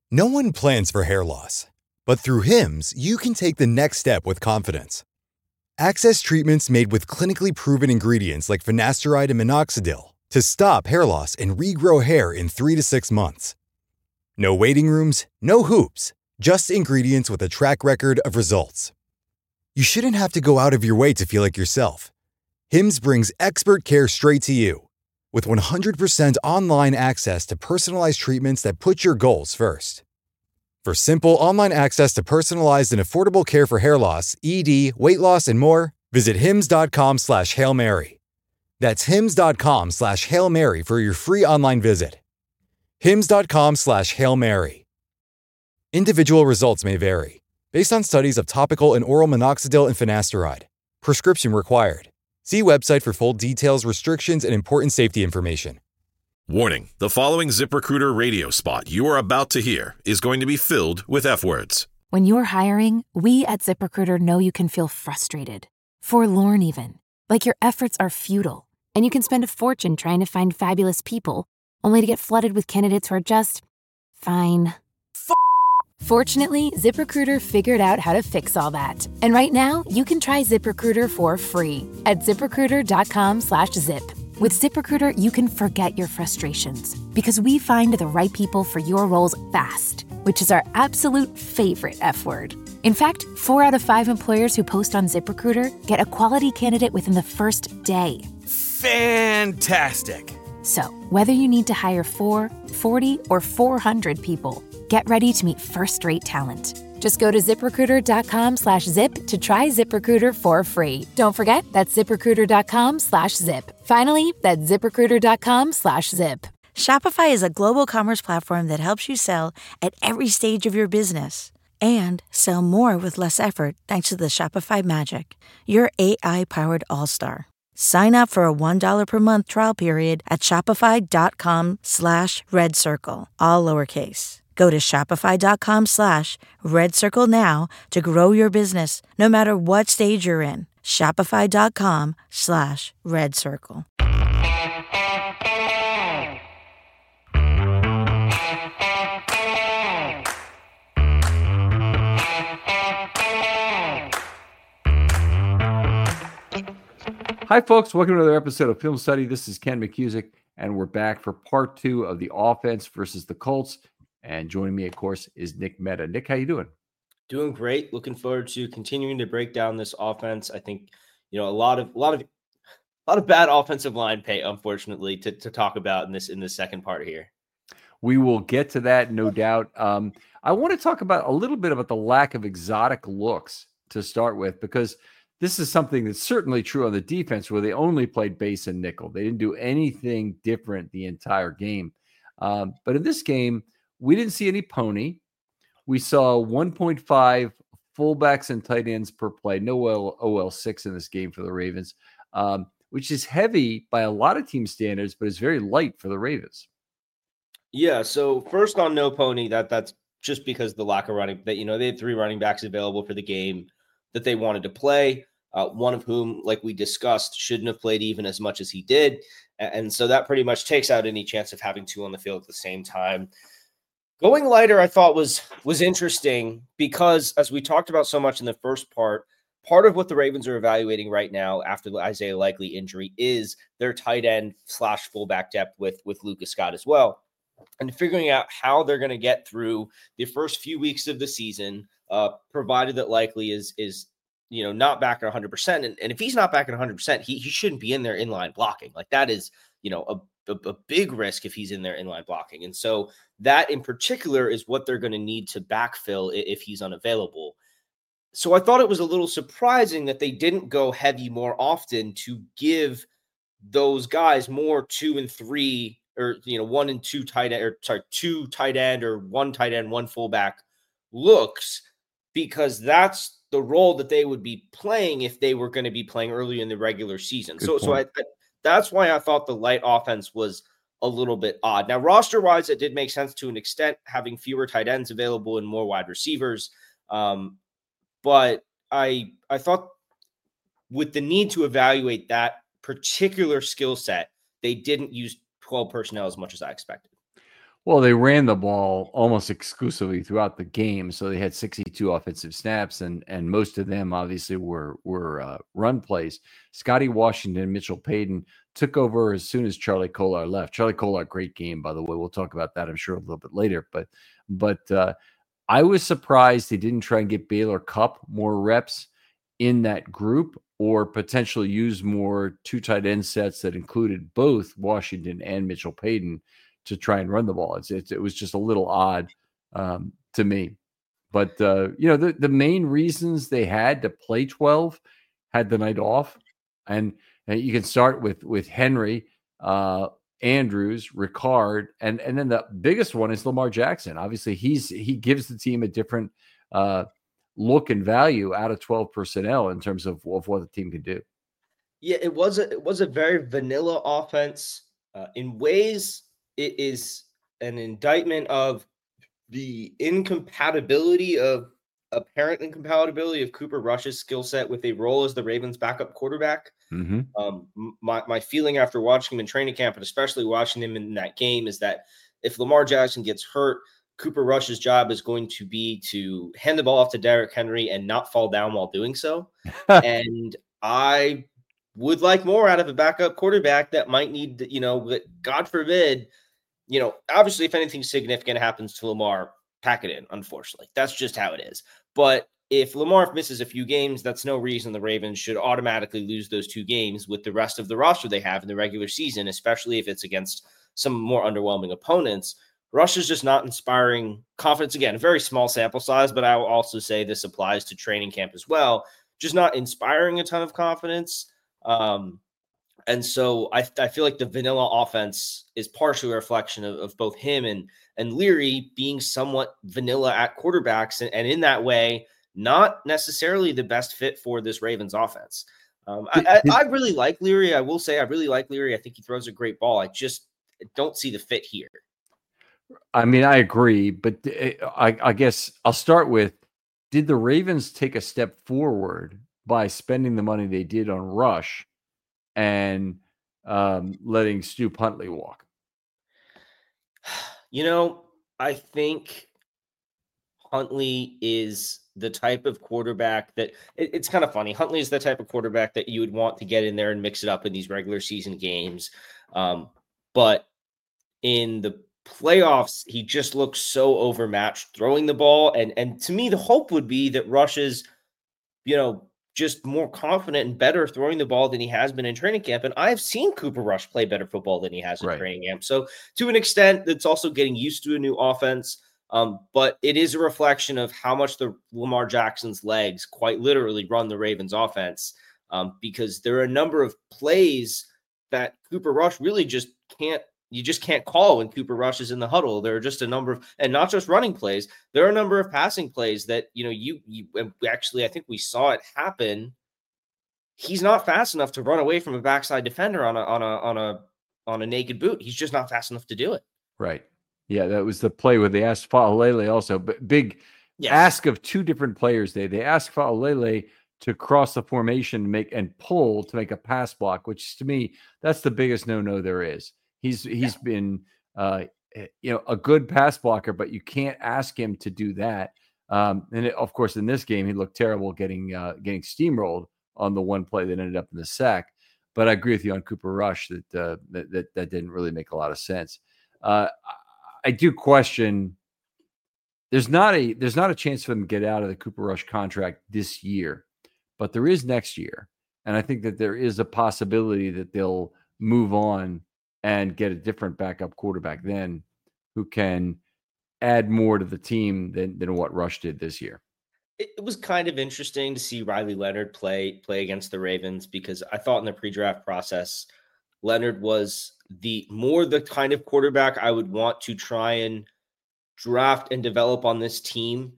No one plans for hair loss, but through Hims, you can take the next step with confidence. Access treatments made with clinically proven ingredients like finasteride and minoxidil to stop hair loss and regrow hair in 3 to 6 months. No waiting rooms, no hoops, just ingredients with a track record of results. You shouldn't have to go out of your way to feel like yourself. Hims brings expert care straight to you. With 100% online access to personalized treatments that put your goals first. For simple online access to personalized and affordable care for hair loss, ED, weight loss, and more, visit hims.com/Hail Mary. That's hims.com/Hail Mary for your free online visit. hims.com/Hail Mary. Individual results may vary, based on studies of topical and oral minoxidil and finasteride. Prescription required. See website for full details, restrictions, and important safety information. Warning, the following ZipRecruiter radio spot you are about to hear is going to be filled with F-words. When you're hiring, we at ZipRecruiter know you can feel frustrated, forlorn even, like your efforts are futile, and you can spend a fortune trying to find fabulous people, only to get flooded with candidates who are just fine. Fortunately, ZipRecruiter figured out how to fix all that. And right now, you can try ZipRecruiter for free at ZipRecruiter.com/zip. With ZipRecruiter, you can forget your frustrations because we find the right people for your roles fast, which is our absolute favorite F word. In fact, 4 out of 5 employers who post on ZipRecruiter get a quality candidate within the first day. Fantastic. So, whether you need to hire 4, 40, or 400 people, get ready to meet first-rate talent. Just go to ZipRecruiter.com/zip to try ZipRecruiter for free. Don't forget, that's ZipRecruiter.com/zip. Finally, that's ZipRecruiter.com/zip. Shopify is a global commerce platform that helps you sell at every stage of your business and sell more with less effort thanks to the Shopify Magic, your AI-powered all-star. Sign up for a $1 per month trial period at shopify.com/redcircle, all lowercase. Go to shopify.com/redcircle now to grow your business, no matter what stage you're in. Shopify.com/redcircle. Hi, folks. Welcome to another episode of Film Study. This is Ken McCusick, and we're back for part 2 of the offense versus the Colts. And joining me, of course, is Nick Mehta. Nick, how you doing? Doing great. Looking forward to continuing to break down this offense. I think, a lot of bad offensive line pay, unfortunately, to talk about in this second part here. We will get to that, no doubt. I want to talk about a little bit about the lack of exotic looks to start with, because this is something that's certainly true on the defense, where they only played base and nickel. They didn't do anything different the entire game. But in this game, we didn't see any pony. We saw 1.5 fullbacks and tight ends per play. No OL6 in this game for the Ravens, which is heavy by a lot of team standards, but it's very light for the Ravens. Yeah. So first on no pony, that's just because the lack of running. That they had 3 running backs available for the game that they wanted to play. One of whom, like we discussed, shouldn't have played even as much as he did, and so that pretty much takes out any chance of having 2 on the field at the same time. Going lighter, I thought was interesting because, as we talked about so much in the first part of what the Ravens are evaluating right now after the Isaiah Likely injury is their tight end / fullback depth with Lucas Scott as well, and figuring out how they're going to get through the first few weeks of the season, provided that Likely is not back at 100%. And if he's not back at 100%, he shouldn't be in there inline blocking. Like, that is, a big risk if he's in there inline blocking. And so that in particular is what they're going to need to backfill if he's unavailable. So I thought it was a little surprising that they didn't go heavy more often to give those guys more 2 and 3, or 1 and 2 tight end, 2 tight end, or 1 tight end, 1 fullback looks, because that's the role that they would be playing if they were going to be playing early in the regular season. That's why I thought the light offense was a little bit odd. Now, roster-wise, it did make sense to an extent, having fewer tight ends available and more wide receivers. But I thought with the need to evaluate that particular skill set, they didn't use 12 personnel as much as I expected. Well, they ran the ball almost exclusively throughout the game, so they had 62 offensive snaps, and most of them obviously were run plays. Scotty Washington and Mitchell Payton took over as soon as Charlie Kolar left. Charlie Kolar, great game, by the way. We'll talk about that, I'm sure, a little bit later. But I was surprised they didn't try and get Baylor Cup more reps in that group, or potentially use more two tight end sets that included both Washington and Mitchell Payton to try and run the ball. It was just a little odd to me. But, the main reasons they had to play 12 had the night off. And you can start with Henry, Andrews, Ricard, and then the biggest one is Lamar Jackson. Obviously, he gives the team a different look and value out of 12 personnel in terms of what the team can do. Yeah, it was a very vanilla offense. In ways, it is an indictment of the apparent incompatibility of Cooper Rush's skill set with a role as the Ravens' backup quarterback. Mm-hmm. My feeling after watching him in training camp, and especially watching him in that game, is that if Lamar Jackson gets hurt, Cooper Rush's job is going to be to hand the ball off to Derrick Henry and not fall down while doing so. And I would like more out of a backup quarterback that might need, God forbid, obviously if anything significant happens to Lamar, pack it in, unfortunately. That's just how it is. But if Lamar misses a few games, that's no reason the Ravens should automatically lose those 2 games with the rest of the roster they have in the regular season, especially if it's against some more underwhelming opponents. Rush is just not inspiring confidence. Again, a very small sample size, but I will also say this applies to training camp as well. Just not inspiring a ton of confidence. And so I feel like the vanilla offense is partially a reflection of both him and Leary being somewhat vanilla at quarterbacks. And in that way, not necessarily the best fit for this Ravens offense. I really like Leary. I will say I really like Leary. I think he throws a great ball. I just don't see the fit here. I mean, I agree, but I guess I'll start with, did the Ravens take a step forward by spending the money they did on Rush and letting Stu Huntley walk? I think Huntley is the type of quarterback that it's kind of funny. Huntley is the type of quarterback that you would want to get in there and mix it up in these regular season games. But in the playoffs, he just looks so overmatched throwing the ball. And to me, the hope would be that Rush is, just more confident and better throwing the ball than he has been in training camp. And I've seen Cooper Rush play better football than he has in training camp. So to an extent, it's also getting used to a new offense. But it is a reflection of how much the Lamar Jackson's legs quite literally run the Ravens offense, because there are a number of plays that Cooper Rush really just can't call when Cooper Rush is in the huddle. There are just a number of, and not just running plays, there are a number of passing plays that, you actually, I think we saw it happen. He's not fast enough to run away from a backside defender on a naked boot. He's just not fast enough to do it. Right. Yeah. That was the play where they asked Fa'alele also, but big ask of 2 different players. They asked Fa'alele to cross the formation and pull to make a pass block, which to me, that's the biggest no there is. He's been a good pass blocker, but you can't ask him to do that. Of course, in this game, he looked terrible getting steamrolled on the one play that ended up in the sack. But I agree with you on Cooper Rush that didn't really make a lot of sense. I do question. There's not a chance for them to get out of the Cooper Rush contract this year, but there is next year, and I think that there is a possibility that they'll move on and get a different backup quarterback then who can add more to the team than what Rush did this year. It was kind of interesting to see Riley Leonard play against the Ravens, because I thought in the pre-draft process, Leonard was the kind of quarterback I would want to try and draft and develop on this team.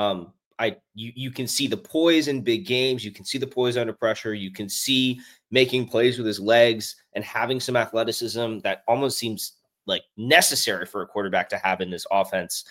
You can see the poise in big games. You can see the poise under pressure. You can see making plays with his legs and having some athleticism that almost seems like necessary for a quarterback to have in this offense.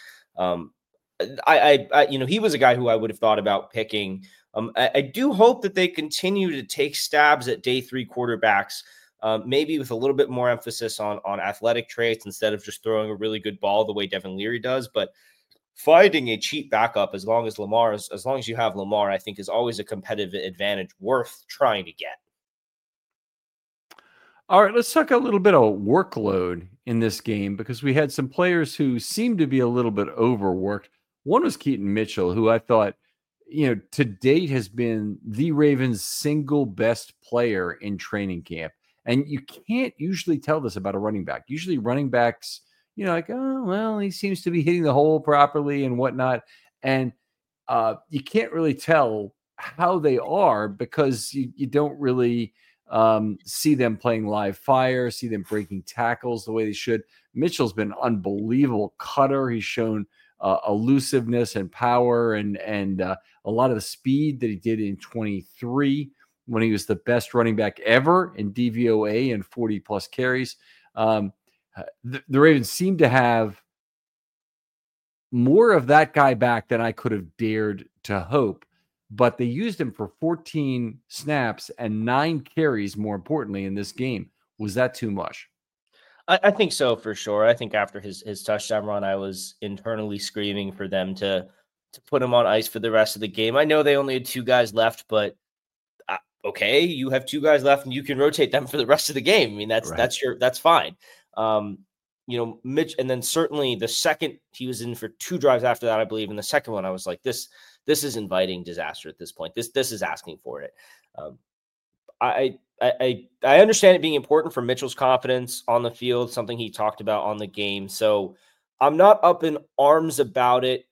He was a guy who I would have thought about picking. I do hope that they continue to take stabs at day 3 quarterbacks. maybe with a little bit more emphasis on athletic traits instead of just throwing a really good ball the way Devin Leary does. But finding a cheap backup as long as you have Lamar, I think is always a competitive advantage worth trying to get. All right, let's talk a little bit of workload in this game because we had some players who seemed to be a little bit overworked. One was Keaton Mitchell, who I thought, to date has been the Ravens' single best player in training camp. And you can't usually tell this about a running back. Usually running backs, oh, well, he seems to be hitting the hole properly and whatnot. And you can't really tell how they are because you don't really see them playing live fire, see them breaking tackles the way they should. Mitchell's been unbelievable cutter. He's shown elusiveness and power and a lot of the speed that he did in 23 when he was the best running back ever in DVOA and 40-plus carries. The Ravens seem to have more of that guy back than I could have dared to hope. But they used him for 14 snaps and 9 carries, more importantly, in this game. Was that too much? I think so, for sure. I think after his touchdown run, I was internally screaming for them to put him on ice for the rest of the game. I know they only had 2 guys left, but okay, you have 2 guys left and you can rotate them for the rest of the game. I mean, that's fine. Mitch, and then certainly the second he was in for 2 drives after that, I believe. In the second one, I was like, this is inviting disaster at this point. This is asking for it. I understand it being important for Mitchell's confidence on the field, something he talked about on the game. So I'm not up in arms about it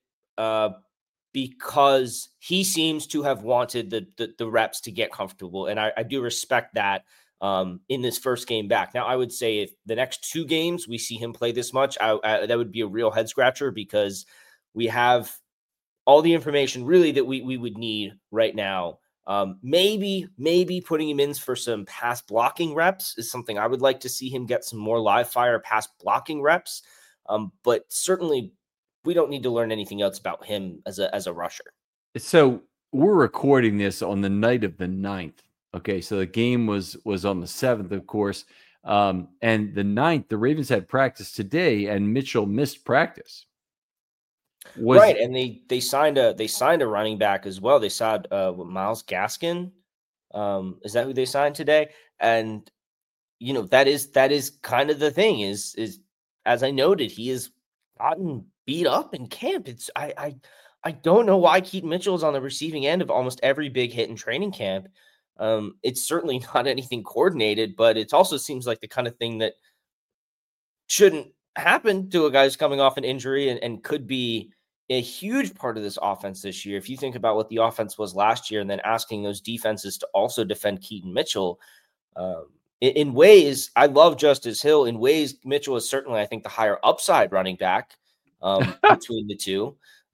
because he seems to have wanted the reps to get comfortable. And I do respect that in this first game back. Now, I would say if the next 2 games we see him play this much, that would be a real head scratcher because we have all the information really that we would need right now. Maybe putting him in for some pass blocking reps is something I would like to see him get some more live fire pass blocking reps. But certainly we don't need to learn anything else about him as a rusher. So we're recording this on the night of the 9th. Okay. So the game was on the 7th, of course. And the 9th, the Ravens had practice today and Mitchell missed practice. Right, and they signed a running back as well. They signed Myles Gaskin. Is that who they signed today? And that is kind of the thing is as I noted, he has gotten beat up in camp. I don't know why Keaton Mitchell is on the receiving end of almost every big hit in training camp. It's certainly not anything coordinated, but it also seems like the kind of thing that shouldn't happen to a guy who's coming off an injury and could be a huge part of this offense this year. If you think about what the offense was last year and then asking those defenses to also defend Keaton Mitchell, in ways, I love Justice Hill. In ways, Mitchell is certainly, I think, the higher upside running back between the two.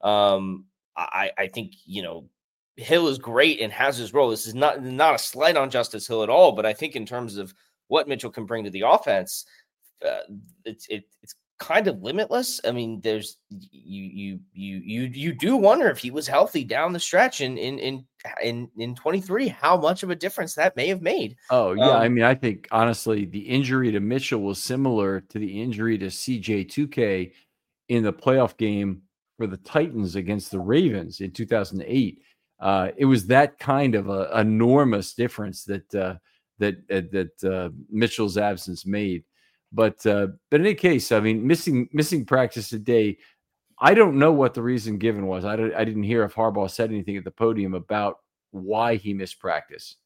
I think, Hill is great and has his role. This is not a slight on Justice Hill at all, but I think in terms of what Mitchell can bring to the offense, it's kind of limitless. I mean, there's you do wonder if he was healthy down the stretch in 23, how much of a difference that may have made. Oh yeah, I mean, I think honestly, the injury to Mitchell was similar to the injury to CJ2K in the playoff game for the Titans against the Ravens in 2008. It was that kind of a enormous difference that Mitchell's absence made. But in any case, I mean, missing practice today, I don't know what the reason given was. I didn't hear if Harbaugh said anything at the podium about why he missed practice.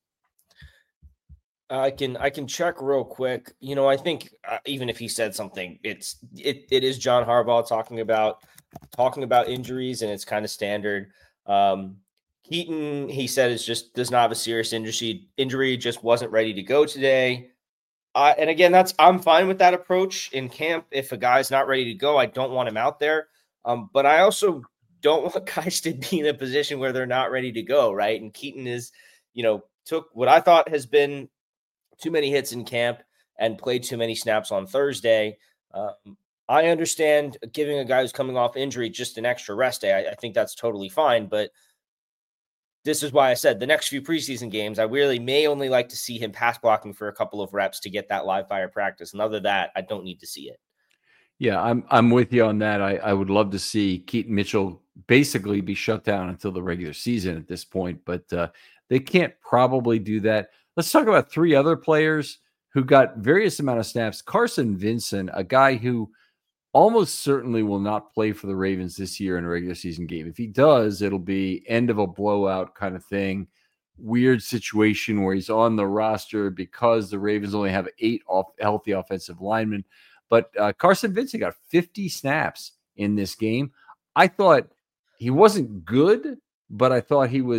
I can check real quick. I think even if he said something, it is John Harbaugh talking about injuries, and it's kind of standard. Keaton, he said, does not have a serious injury, just wasn't ready to go today. And again, I'm fine with that approach in camp. If a guy's not ready to go, I don't want him out there. But I also don't want guys to be in a position where they're not ready to go, right? And Keaton took what I thought has been too many hits in camp and played too many snaps on Thursday. I understand giving a guy who's coming off injury just an extra rest day. I think that's totally fine. But this is why I said the next few preseason games, I really may only like to see him pass blocking for a couple of reps to get that live fire practice. And other than that, I don't need to see it. Yeah, I'm with you on that. I would love to see Keaton Mitchell basically be shut down until the regular season at this point, but they can't probably do that. Let's talk about three other players who got various amount of snaps. Carson Vincent, a guy who almost certainly will not play for the Ravens this year in a regular season game. If he does, it'll be end of a blowout kind of thing. Weird situation where he's on the roster because the Ravens only have 8 healthy offensive linemen. But Carson Vincent got 50 snaps in this game. I thought he wasn't good, but I thought he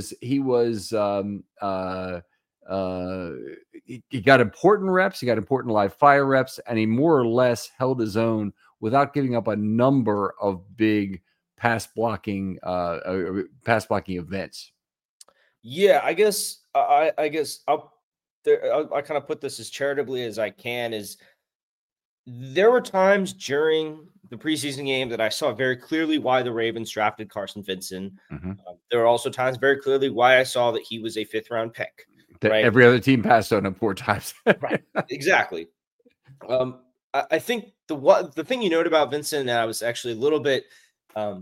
got important reps. He got important live fire reps, and he more or less held his own without giving up a number of big pass blocking events. Yeah, I guess I'll kind of put this as charitably as I can. Is there were times during the preseason game that I saw very clearly why the Ravens drafted Carson Vincent. Mm-hmm. There were also times very clearly why I saw that he was a 5th round pick. Right? Every other team passed on him 4 times. Right. Exactly. I think the thing you note about Vincent, and I was actually a little bit, I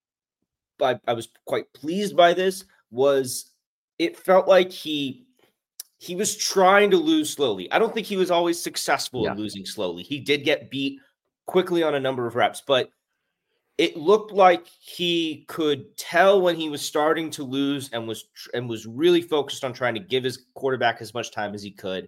was quite pleased by this, was it felt like he was trying to lose slowly. I don't think he was always successful in losing slowly. He did get beat quickly on a number of reps, but it looked like he could tell when he was starting to lose and was really focused on trying to give his quarterback as much time as he could.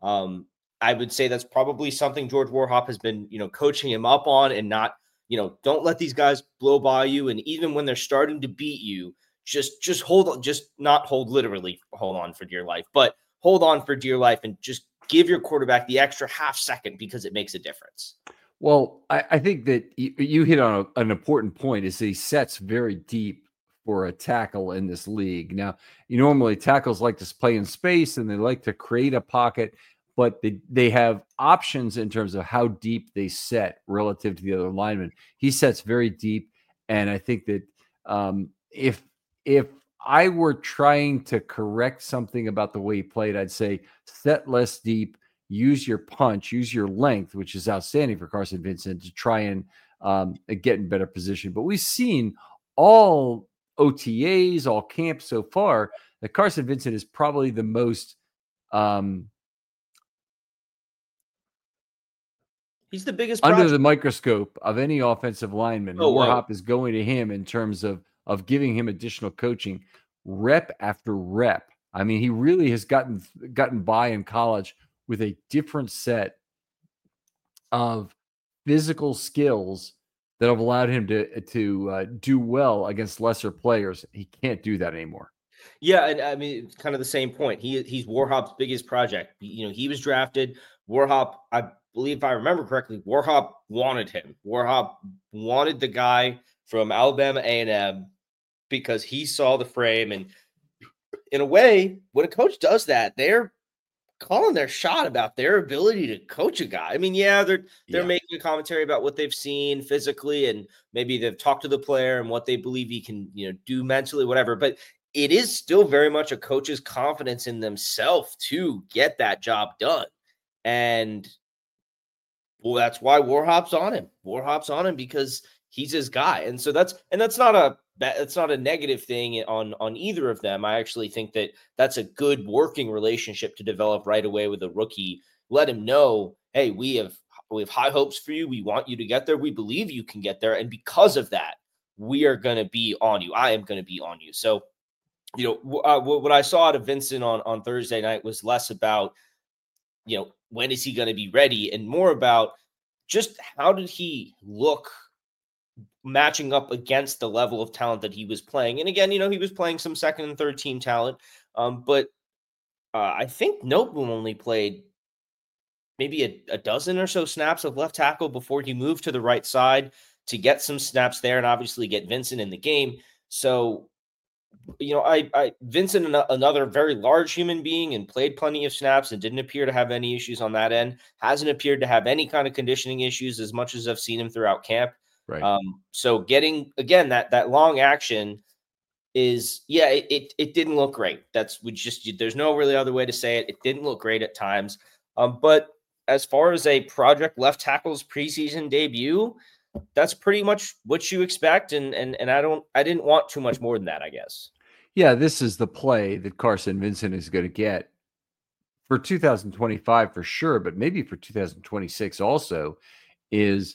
I would say that's probably something George Warhop has been, coaching him up on, and not, don't let these guys blow by you. And even when they're starting to beat you, just hold on, just not hold literally hold on for dear life, but hold on for dear life and just give your quarterback the extra half second, because it makes a difference. Well, I think that you hit on an important point, is he sets very deep for a tackle in this league. Now, normally tackles like to play in space and they like to create a pocket, but they have options in terms of how deep they set relative to the other linemen. He sets very deep, and I think that if I were trying to correct something about the way he played, I'd say set less deep, use your punch, use your length, which is outstanding for Carson Vincent, to try and get in better position. But we've seen all OTAs, all camps so far, that Carson Vincent is probably the most he's the biggest under project. The microscope of any offensive lineman. Warhop is going to him in terms of giving him additional coaching, rep after rep. I mean, he really has gotten by in college with a different set of physical skills that have allowed him to do well against lesser players. He can't do that anymore. Yeah, and I mean, it's kind of the same point. He's Warhop's biggest project. He was drafted. Warhop, I believe, if I remember correctly, Warhop wanted him. Warhop wanted the guy from Alabama A&M because he saw the frame. And in a way, when a coach does that, they're calling their shot about their ability to coach a guy. I mean, they're making a commentary about what they've seen physically, and maybe they've talked to the player and what they believe he can, do mentally, whatever. But it is still very much a coach's confidence in themselves to get that job done. And that's why Warhop's on him. Warhop's on him because he's his guy. And so that's not a negative thing on either of them. I actually think that that's a good working relationship to develop right away with a rookie. Let him know, hey, we have high hopes for you. We want you to get there. We believe you can get there. And because of that, we are going to be on you. I am going to be on you. So, what I saw out of Vincent on Thursday night was less about, when is he going to be ready, and more about just how did he look matching up against the level of talent that he was playing. And again, he was playing some second and third team talent. But I think Noteboom only played maybe a dozen or so snaps of left tackle before he moved to the right side to get some snaps there and obviously get Vincent in the game. So, Vincent, another very large human being, and played plenty of snaps and didn't appear to have any issues on that end. Hasn't appeared to have any kind of conditioning issues as much as I've seen him throughout camp. Right. So getting, again, that long action is, yeah, it didn't look great. There's no really other way to say it. It didn't look great at times. But as far as a project left tackle's preseason debut, that's pretty much what you expect. And I didn't want too much more than that, I guess. Yeah, this is the play that Carson Vincent is going to get for 2025 for sure, but maybe for 2026 also, is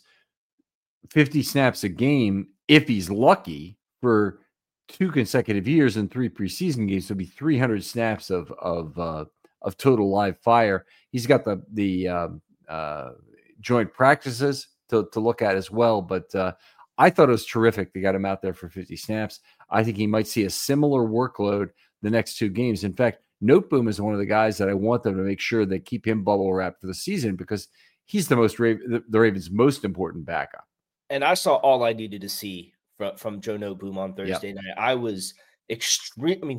50 snaps a game if he's lucky for 2 consecutive years and 3 preseason games. So it'll be 300 snaps of total live fire. He's got the joint practices to look at as well, but I thought it was terrific they got him out there for 50 snaps. I think he might see a similar workload the next 2 games. In fact, Noteboom is one of the guys that I want them to make sure they keep him bubble wrapped for the season, because he's the Ravens' most important backup. And I saw all I needed to see from Joe Noteboom on Thursday night. I was extreme. I mean,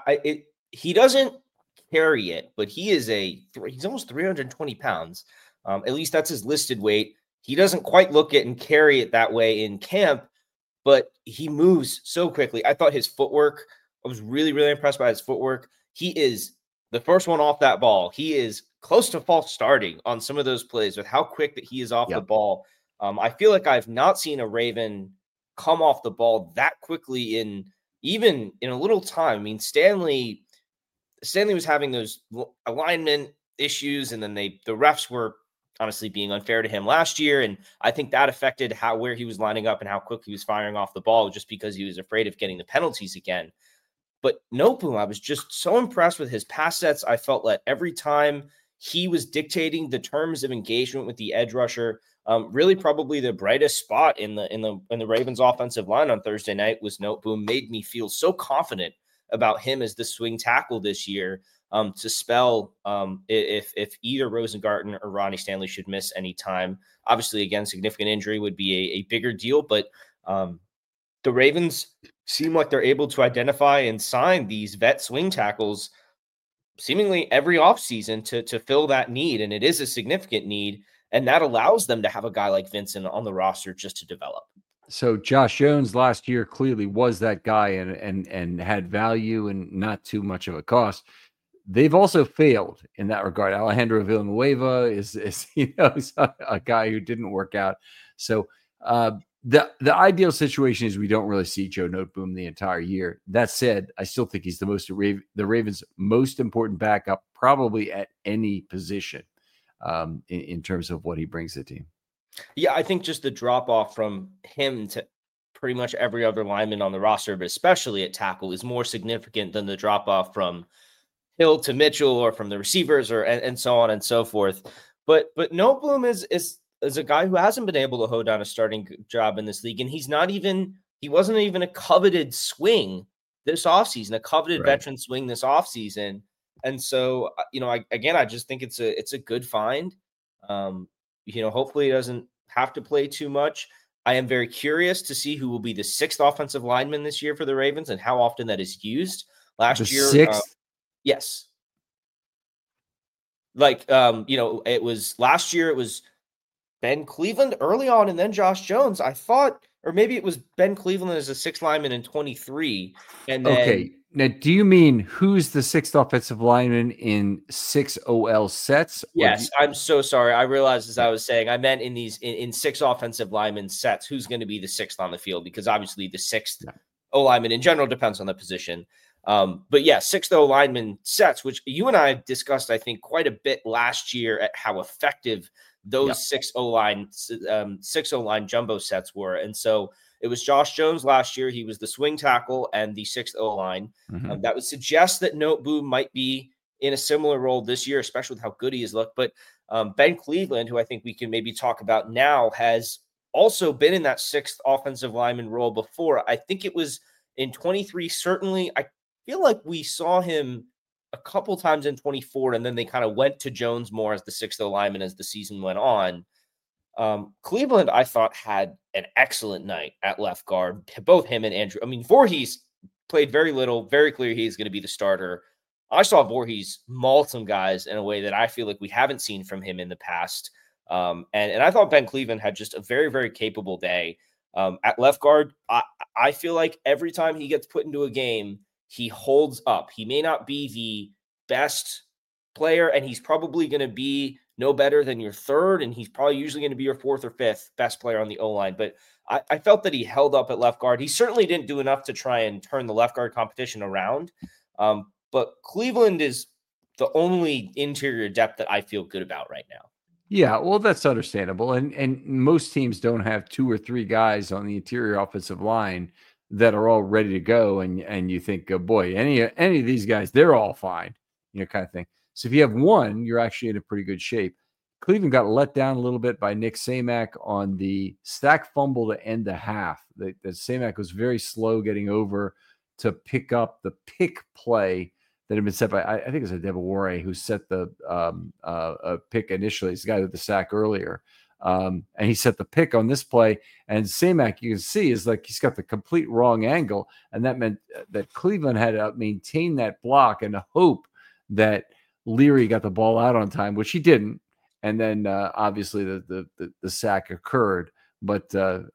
he doesn't carry it, but he's almost 320 pounds. At least that's his listed weight. He doesn't quite look it and carry it that way in camp, but he moves so quickly. I thought his footwork, I was really, really impressed by his footwork. He is the first one off that ball. He is close to false starting on some of those plays with how quick that he is off the ball. I feel like I've not seen a Raven come off the ball that quickly in a little time. I mean, Stanley was having those alignment issues, and then the refs were honestly being unfair to him last year. And I think that affected where he was lining up and how quick he was firing off the ball, just because he was afraid of getting the penalties again. But Noteboom, I was just so impressed with his pass sets. I felt like every time he was dictating the terms of engagement with the edge rusher. Really, probably the brightest spot in the Ravens offensive line on Thursday night was Noteboom. Made me feel so confident about him as the swing tackle this year. To spell if either Rosengarten or Ronnie Stanley should miss any time. Obviously, again, significant injury would be a bigger deal, but the Ravens seem like they're able to identify and sign these vet swing tackles seemingly every offseason to fill that need, and it is a significant need, and that allows them to have a guy like Vincent on the roster just to develop. So Josh Jones last year clearly was that guy and had value and not too much of a cost. They've also failed in that regard. Alejandro Villanueva is a guy who didn't work out. So the ideal situation is we don't really see Joe Noteboom the entire year. That said, I still think he's the Ravens' most important backup, probably at any position in terms of what he brings to the team. Yeah, I think just the drop off from him to pretty much every other lineman on the roster, but especially at tackle, is more significant than the drop off from Hill to Mitchell or from the receivers and so on and so forth. But Noteboom is a guy who hasn't been able to hold down a starting job in this league, and he wasn't even a coveted swing this offseason, a coveted veteran swing this offseason. And so, I just think it's a good find. Hopefully he doesn't have to play too much. I am very curious to see who will be the 6th offensive lineman this year for the Ravens and how often that is used. Last year, 6th? Yes. It was last year, it was Ben Cleveland early on and then Josh Jones. I thought, or maybe it was Ben Cleveland as a 6th lineman in 23. And then, okay. Now, do you mean who's the 6th offensive lineman in 6 OL sets? Yes, I'm so sorry. I realized as I was saying, I meant in 6 offensive lineman sets, who's going to be the 6th on the field, because obviously the 6th O lineman in general depends on the position. But yeah, 6th O lineman sets, which you and I discussed, I think, quite a bit last year at how effective those 6 O line jumbo sets were. And so it was Josh Jones last year. He was the swing tackle and the 6th O line. Mm-hmm. That would suggest that Noteboom might be in a similar role this year, especially with how good he has looked. But Ben Cleveland, who I think we can maybe talk about now, has also been in that 6th offensive lineman role before. I think it was in 23, certainly. I feel like we saw him a couple times in 24, and then they kind of went to Jones more as the 6th O lineman as the season went on. Cleveland, I thought, had an excellent night at left guard, both him and Andrew. I mean, Voorhees played very little, very clear he's going to be the starter. I saw Voorhees maul some guys in a way that I feel like we haven't seen from him in the past. And I thought Ben Cleveland had just a very, very capable day. At left guard, I feel like every time he gets put into a game, he holds up. He may not be the best player, and he's probably going to be no better than your third, and he's probably usually going to be your fourth or fifth best player on the O-line. But I felt that he held up at left guard. He certainly didn't do enough to try and turn the left guard competition around. But Cleveland is the only interior depth that I feel good about right now. Yeah, well, that's understandable. And most teams don't have 2 or 3 guys on the interior offensive line that are all ready to go. And you think, oh boy, any of these guys, they're all fine, kind of thing. So if you have one, you're actually in a pretty good shape. Cleveland got let down a little bit by Nick Samac on the sack fumble to end the half. The Samac was very slow getting over to pick up the pick play that had been set by, I think it was Adebawore who set the pick initially. It's the guy with the sack earlier. And he set the pick on this play. And Samac, you can see, is like he's got the complete wrong angle. And that meant that Cleveland had to maintain that block and hope that Leary got the ball out on time, which he didn't. And then obviously the sack occurred. But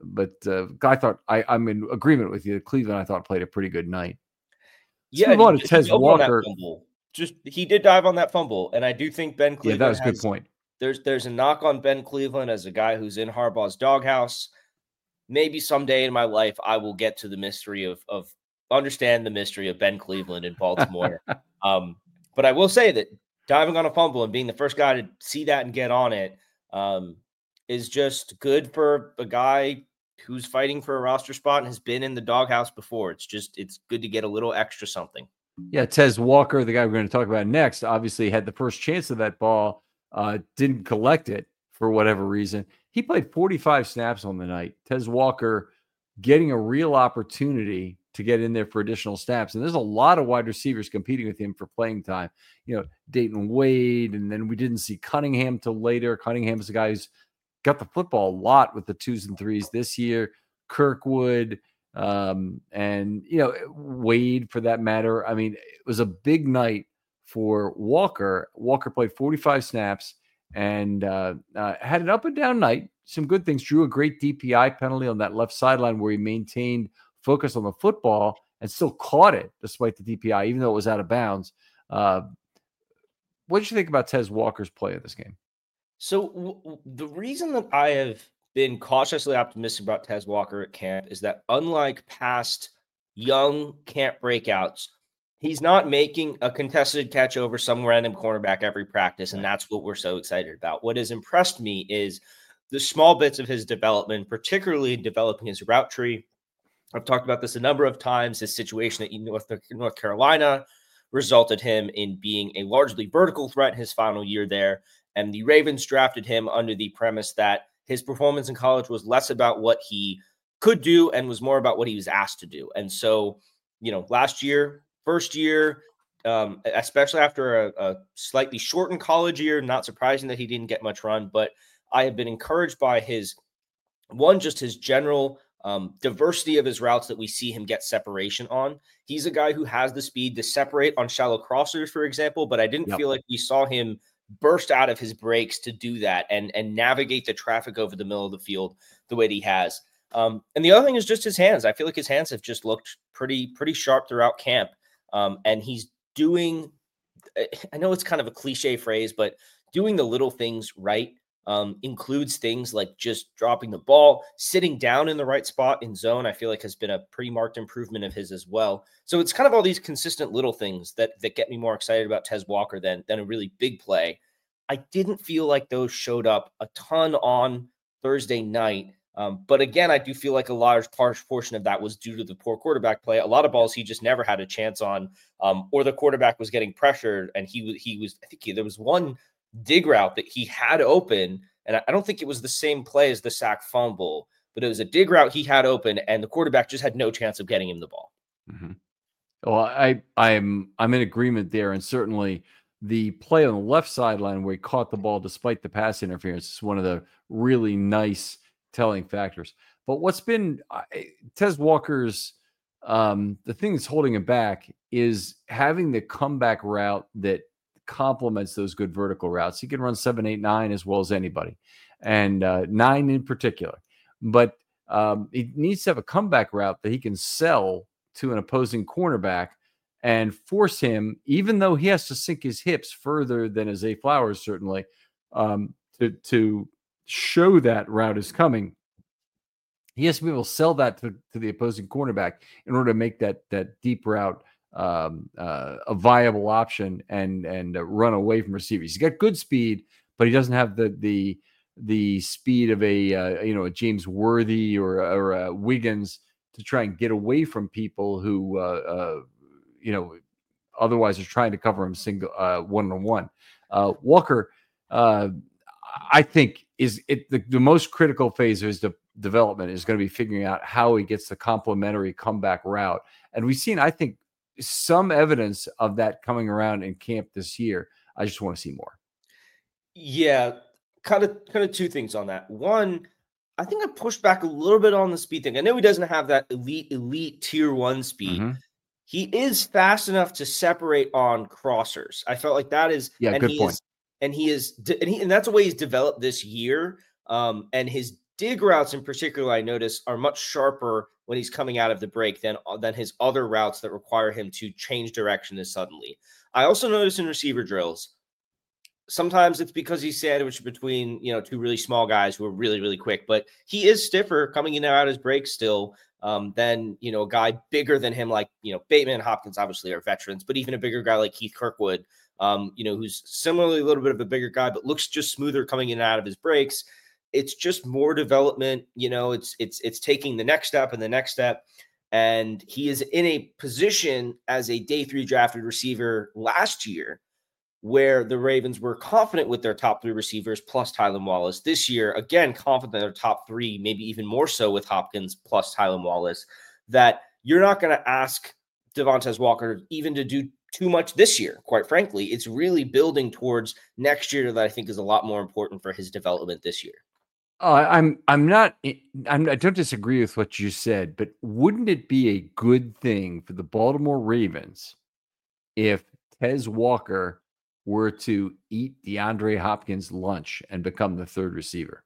I thought I'm in agreement with you. Cleveland, I thought, played a pretty good night. Yeah, Tez Walker. He did dive on that fumble, and I do think Ben Cleveland. Yeah, that was a good point. There's a knock on Ben Cleveland as a guy who's in Harbaugh's doghouse. Maybe someday in my life I will get to the mystery of understand the mystery of Ben Cleveland in Baltimore. But I will say that diving on a fumble and being the first guy to see that and get on it is just good for a guy who's fighting for a roster spot and has been in the doghouse before. It's good to get a little extra something. Yeah, Tez Walker, the guy we're going to talk about next, obviously had the first chance of that ball, didn't collect it for whatever reason. He played 45 snaps on the night. Tez Walker getting a real opportunity to get in there for additional snaps. And there's a lot of wide receivers competing with him for playing time. Dayton Wade, and then we didn't see Cunningham till later. Cunningham's the guy who's got the football a lot with the 2s and 3s this year. Kirkwood, and Wade for that matter. I mean, it was a big night for Walker. Walker played 45 snaps and had an up and down night. Some good things. Drew a great DPI penalty on that left sideline where he maintained focus on the football and still caught it despite the DPI, even though it was out of bounds. What did you think about Tez Walker's play of this game? So the reason that I have been cautiously optimistic about Tez Walker at camp is that unlike past young camp breakouts, he's not making a contested catch over some random cornerback every practice, and that's what we're so excited about. What has impressed me is the small bits of his development, particularly developing his route tree. I've talked about this a number of times. His situation at North Carolina resulted him in being a largely vertical threat in his final year there. And the Ravens drafted him under the premise that his performance in college was less about what he could do and was more about what he was asked to do. And so, last year, first year, especially after a slightly shortened college year, not surprising that he didn't get much run, but I have been encouraged by his general diversity of his routes that we see him get separation on. He's a guy who has the speed to separate on shallow crossers, for example, but I didn't feel like we saw him burst out of his breaks to do that and navigate the traffic over the middle of the field the way that he has. And the other thing is just his hands. I feel like his hands have just looked pretty sharp throughout camp. And he's doing, I know it's kind of a cliche phrase, but doing the little things right includes things like just dropping the ball, sitting down in the right spot in zone. I feel like has been a pretty marked improvement of his as well. So it's kind of all these consistent little things that get me more excited about Tez Walker than a really big play. I didn't feel like those showed up a ton on Thursday night. But again, I do feel like a large portion of that was due to the poor quarterback play. A lot of balls he just never had a chance on, or the quarterback was getting pressured. And he was, I think there was one dig route that he had open, and I don't think it was the same play as the sack fumble, but it was a dig route he had open, and the quarterback just had no chance of getting him the ball. Mm-hmm. Well, I'm in agreement there, and certainly the play on the left sideline where he caught the ball despite the pass interference is one of the really nice telling factors. But what's been Tez Walker's the thing that's holding him back is having the comeback route that complements those good vertical routes. He can run 7, 8, 9 as well as anybody, and 9 in particular. But He needs to have a comeback route that he can sell to an opposing cornerback and force him, even though he has to sink his hips further than Zay Flowers, certainly, to show that route is coming. He has to be able to sell that to the opposing cornerback in order to make that deep route a viable option and run away from receivers. He's got good speed, but he doesn't have the speed of a James Worthy or a Wiggins to try and get away from people who otherwise are trying to cover him single one-on-one. Walker, I think the most critical phase of his development is going to be figuring out how he gets the complementary comeback route. And we've seen, I think, some evidence of that coming around in camp this year. I just want to see more. Yeah, kind of two things on that. One, I think I pushed back a little bit on the speed thing. I know he doesn't have that elite tier 1 speed. Mm-hmm. He is fast enough to separate on crossers. I felt like that is good point. And that's the way he's developed this year. And his dig routes in particular, I noticed, are much sharper when he's coming out of the break than his other routes that require him to change direction as suddenly. I also noticed in receiver drills, sometimes it's because he's sandwiched between, two really small guys who are really, really quick, but he is stiffer coming in and out of his break still than, a guy bigger than him, like, Bateman and Hopkins obviously are veterans, but even a bigger guy like Keith Kirkwood, who's similarly a little bit of a bigger guy, but looks just smoother coming in and out of his breaks. It's just more development, it's taking the next step and the next step. And he is in a position as a day 3 drafted receiver last year where the Ravens were confident with their top 3 receivers plus Tylan Wallace. This year, again, confident in their top 3, maybe even more so with Hopkins plus Tylan Wallace, that you're not going to ask Devontae Walker even to do too much this year. Quite frankly, it's really building towards next year that I think is a lot more important for his development this year. I don't disagree with what you said, but wouldn't it be a good thing for the Baltimore Ravens if Tez Walker were to eat DeAndre Hopkins' lunch and become the 3rd receiver?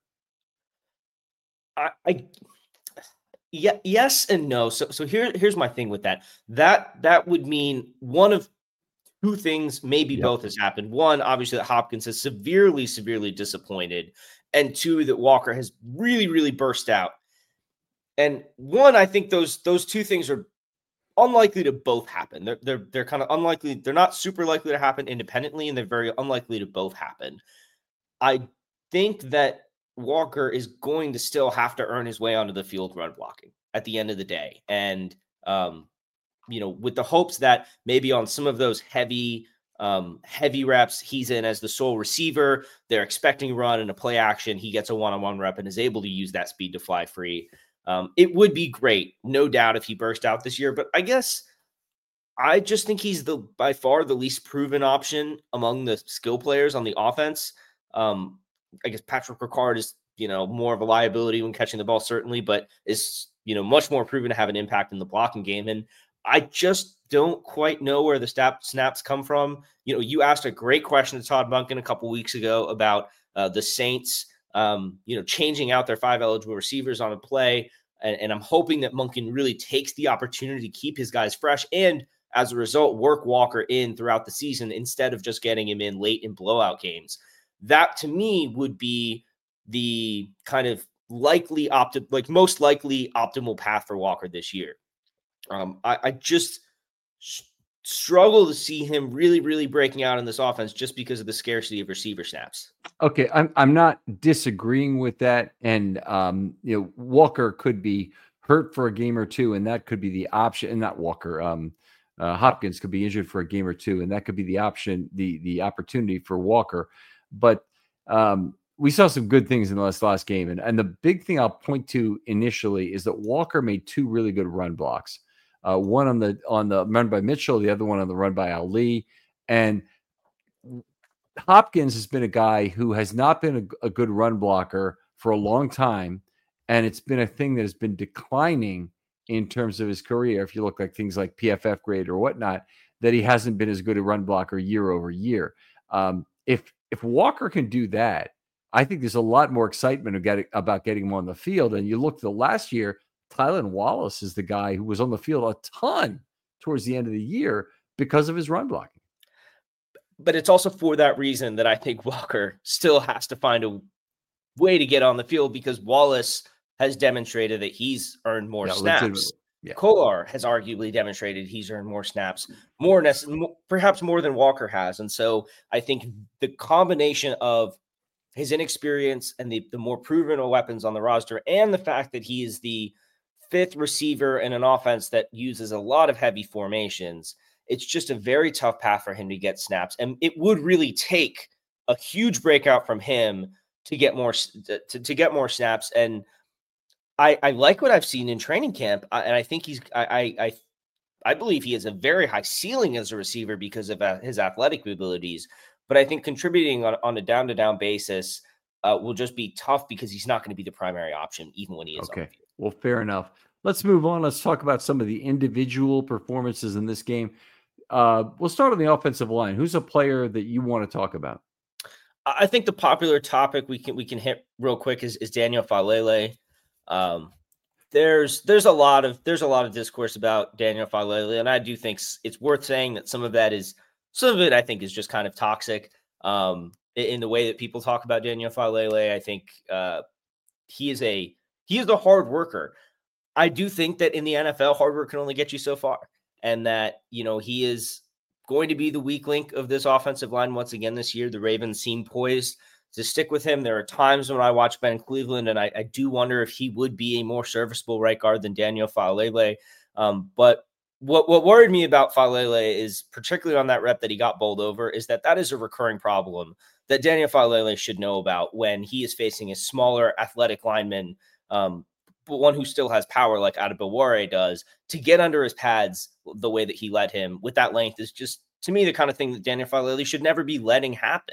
Yes and no. So here's my thing with that. That would mean one of two things, maybe both has happened. One, obviously, that Hopkins has severely disappointed, and 2, that Walker has really, really burst out. And one, I think those two things are unlikely to both happen. They're kind of unlikely. They're not super likely to happen independently, and they're very unlikely to both happen. I think that Walker is going to still have to earn his way onto the field run blocking at the end of the day. And, with the hopes that maybe on some of those heavy reps, he's in as the sole receiver, they're expecting run and a play action. He gets a one-on-one rep and is able to use that speed to fly free. It would be great, no doubt, if he burst out this year, but I guess I just think he's by far the least proven option among the skill players on the offense. I guess Patrick Ricard is, more of a liability when catching the ball, certainly, but is, much more proven to have an impact in the blocking game. And I just don't quite know where the snaps come from. You asked a great question to Todd Monken a couple weeks ago about the Saints, changing out their 5 eligible receivers on a play. And I'm hoping that Monken really takes the opportunity to keep his guys fresh and, as a result, work Walker in throughout the season instead of just getting him in late in blowout games. That, to me, would be the kind of most likely optimal path for Walker this year. I just struggle to see him really, really breaking out in this offense just because of the scarcity of receiver snaps. Okay, I'm not disagreeing with that, and Walker could be hurt for a game or two, and that could be the option. And not Walker, Hopkins could be injured for a game or two, and that could be the option, the opportunity for Walker. But we saw some good things in the last game, and the big thing I'll point to initially is that Walker made 2 really good run blocks. One on the run by Mitchell, the other one on the run by Ali. And Hopkins has been a guy who has not been a good run blocker for a long time. And it's been a thing that has been declining in terms of his career. If you look like things like PFF grade or whatnot, that he hasn't been as good a run blocker year over year. If Walker can do that, I think there's a lot more excitement about getting him on the field. And you look to the last year, Tylan Wallace is the guy who was on the field a ton towards the end of the year because of his run blocking. But it's also for that reason that I think Walker still has to find a way to get on the field, because Wallace has demonstrated that he's earned more snaps. Yeah. Kolar has arguably demonstrated he's earned more snaps, perhaps more than Walker has. And so I think the combination of his inexperience and the more proven weapons on the roster, and the fact that he is the fifth receiver in an offense that uses a lot of heavy formations, it's just a very tough path for him to get snaps. And it would really take a huge breakout from him to get more snaps. And I like what I've seen in training camp, and I think I believe he has a very high ceiling as a receiver because of his athletic abilities. But I think contributing on a down-to-down basis will just be tough, because he's not going to be the primary option even when he is on the field. Well, fair enough. Let's move on. Let's talk about some of the individual performances in this game. We'll start on the offensive line. Who's a player that you want to talk about? I think the popular topic we can hit real quick is Daniel Faalele. There's a lot of discourse about Daniel Faalele, and I do think it's worth saying that some of it I think is just kind of toxic in the way that people talk about Daniel Faalele. I think he is a hard worker. I do think that in the NFL, hard work can only get you so far, and that he is going to be the weak link of this offensive line once again this year. The Ravens seem poised to stick with him. There are times when I watch Ben Cleveland, and I do wonder if he would be a more serviceable right guard than Daniel Faalele. But what worried me about Faalele is, particularly on that rep that he got bowled over, is that is a recurring problem that Daniel Faalele should know about when he is facing a smaller athletic lineman, but one who still has power like Adebawore does. To get under his pads the way that he let him with that length is just, to me, the kind of thing that Daniel Faalele should never be letting happen.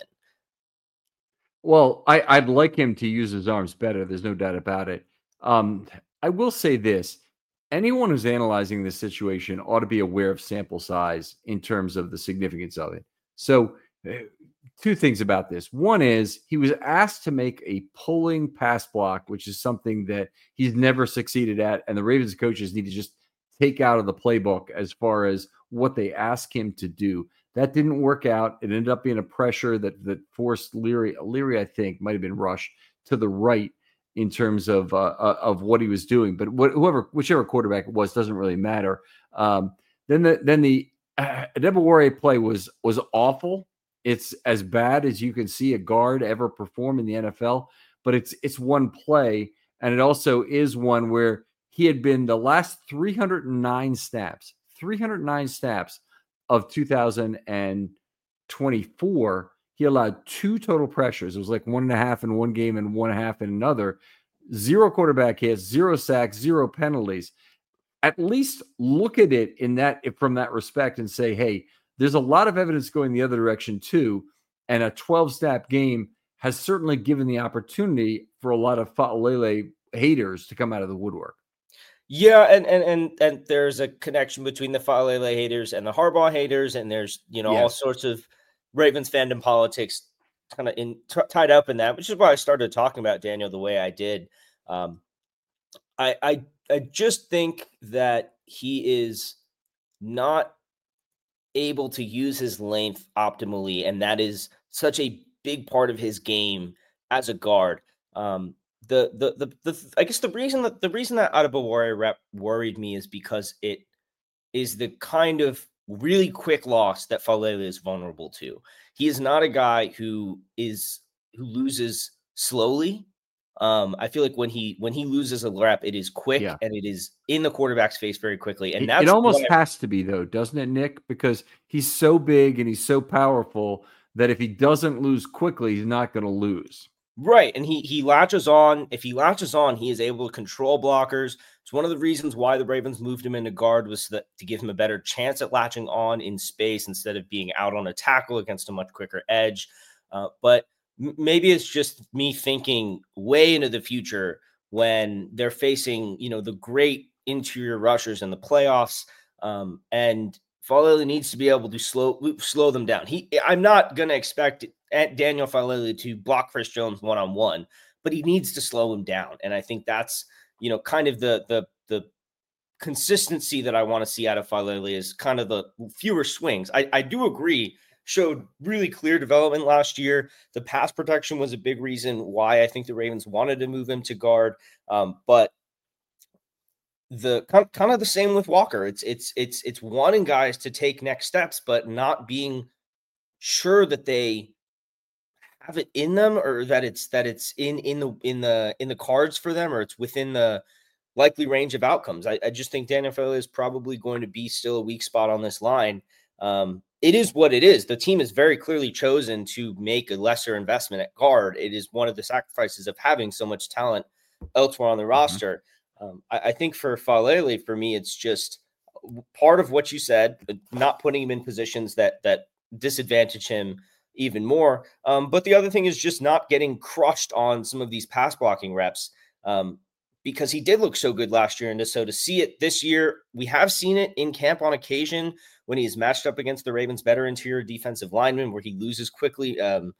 Well, I'd like him to use his arms better. There's no doubt about it. I will say this. Anyone who's analyzing this situation ought to be aware of sample size in terms of the significance of it. So two things about this. One is he was asked to make a pulling pass block, which is something that he's never succeeded at. And the Ravens coaches need to just take out of the playbook as far as what they ask him to do. That didn't work out. It ended up being a pressure that forced Leary, I think, might have been rushed to the right in terms of what he was doing. But whichever quarterback it was, doesn't really matter. Then the Adebawore play was awful. It's as bad as you can see a guard ever perform in the NFL. But it's one play, and it also is one where he had been the last 309 snaps of 2024, he allowed 2 total pressures. It was like 1.5 in one game and 1.5 in another. 0 quarterback hits, 0 sacks, 0 penalties. At least look at it from that respect and say, hey, there's a lot of evidence going the other direction too. And a 12-snap game has certainly given the opportunity for a lot of Faalele haters to come out of the woodwork. Yeah, and there's a connection between the Faalele haters and the Harbaugh haters, and there's all sorts of Ravens fandom politics kind of tied up in that, which is why I started talking about Daniel the way I did. I just think that he is not able to use his length optimally, and that is such a big part of his game as a guard. I guess the reason that Adebawore rep worried me is because it is the kind of really quick loss that Faalele is vulnerable to. He is not a guy who loses slowly. I feel like when he loses a rep, it is quick and it is in the quarterback's face very quickly. And it almost has to be, though, doesn't it, Nick? Because he's so big and he's so powerful that if he doesn't lose quickly, he's not going to lose. Right. And he latches on. If he latches on, he is able to control blockers. It's one of the reasons why the Ravens moved him into guard, was to give him a better chance at latching on in space instead of being out on a tackle against a much quicker edge. But maybe it's just me thinking way into the future when they're facing, the great interior rushers in the playoffs. And Faalele needs to be able to slow them down. I'm not going to expect Daniel Faalele to block Chris Jones one-on-one, but he needs to slow him down. And I think that's, kind of the consistency that I want to see out of Faalele is kind of the fewer swings. I do agree, showed really clear development last year. The pass protection was a big reason why I think the Ravens wanted to move him to guard. But the kind of the same with Walker. It's wanting guys to take next steps, but not being sure that they have it in them, or that it's in the cards for them, or it's within the likely range of outcomes. I just think Daniel Faalele is probably going to be still a weak spot on this line. It is what it is. The team has very clearly chosen to make a lesser investment at guard. It is one of the sacrifices of having so much talent elsewhere on the roster. I think for Faalele, for me, it's just part of what you said, not putting him in positions that disadvantage him even more. But the other thing is just not getting crushed on some of these pass blocking reps, because he did look so good last year. And so to see it this year, we have seen it in camp on occasion when he's matched up against the Ravens' better interior defensive linemen, where he loses quickly.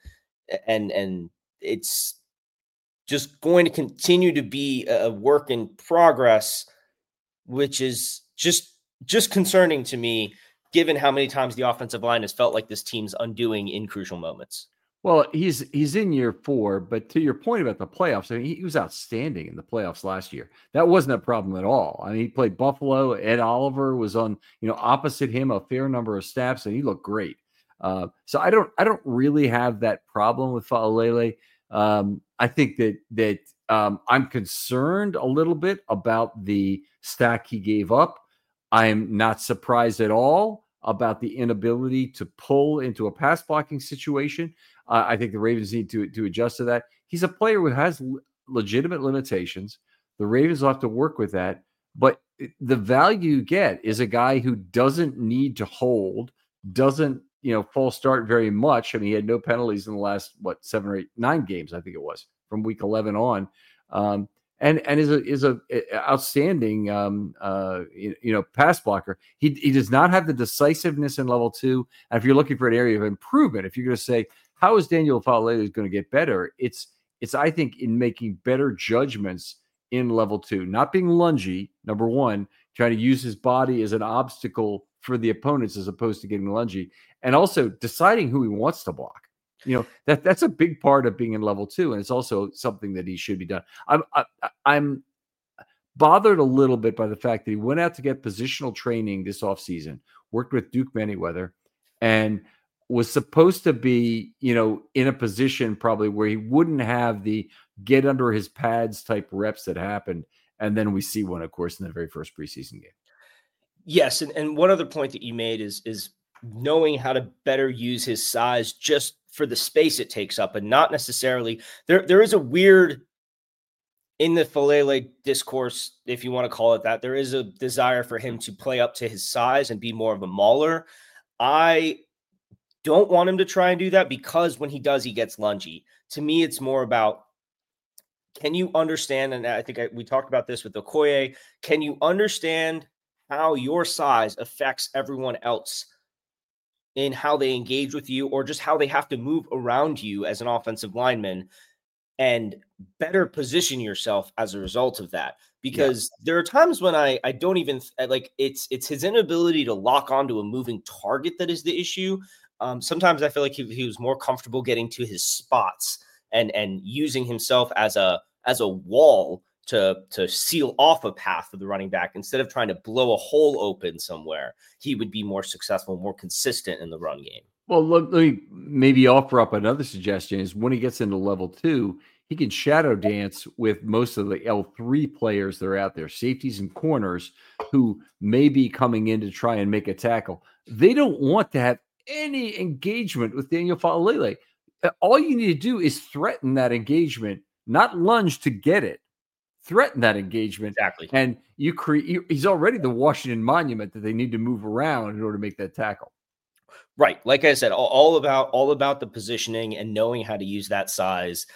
And it's just going to continue to be a work in progress, which is just concerning to me, given how many times the offensive line has felt like this team's undoing in crucial moments. Well, he's in year 4, but to your point about the playoffs, I mean, he was outstanding in the playoffs last year. That wasn't a problem at all. I mean, he played Buffalo. Ed Oliver was on, opposite him a fair number of snaps, and he looked great. So I don't really have that problem with Faalele. I think that I'm concerned a little bit about the stack he gave up. I'm not surprised at all about the inability to pull into a pass blocking situation. I think the Ravens need to adjust to that. He's a player who has legitimate limitations. The Ravens will have to work with that. But the value you get is a guy who doesn't need to hold, doesn't false start very much. I mean, he had no penalties in the last 7 or 8, 9 games, I think it was, from week 11 on, and is a outstanding pass blocker. He does not have the decisiveness in level 2. And if you're looking for an area of improvement, if you're going to say how is Daniel Faalele going to get better, it's I think in making better judgments in level 2, not being lungy. Number 1, trying to use his body as an obstacle for the opponents as opposed to getting lungy, and also deciding who he wants to block. That's a big part of being in level 2, and it's also something that he should be done. I'm bothered a little bit by the fact that he went out to get positional training this offseason, worked with Duke Manyweather, and was supposed to be, in a position probably where he wouldn't have the get under his pads type reps that happened. And then we see one, of course, in the very first preseason game. Yes. And one other point that you made is knowing how to better use his size just for the space it takes up, and not necessarily there is a weird in the Faalele discourse, if you want to call it that, there is a desire for him to play up to his size and be more of a mauler. I don't want him to try and do that, because when he does, he gets lungy. To me, it's more about, can you understand, and I think we talked about this with Okoye, can you understand how your size affects everyone else in how they engage with you, or just how they have to move around you as an offensive lineman, and better position yourself as a result of that? Because there are times when I don't even like it's his inability to lock onto a moving target that is the issue. Sometimes I feel like he was more comfortable getting to his spots and using himself as a wall to seal off a path for the running back, instead of trying to blow a hole open somewhere. He would be more successful, more consistent in the run game. Well, let me maybe offer up another suggestion is when he gets into level 2, he can shadow dance with most of the L3 players that are out there, safeties and corners, who may be coming in to try and make a tackle. They don't want to have any engagement with Daniel Faalele. All you need to do is threaten that engagement, not lunge to get it. Threaten that engagement. Exactly. And he's already the Washington Monument that they need to move around in order to make that tackle. Right. Like I said, all about the positioning and knowing how to use that size.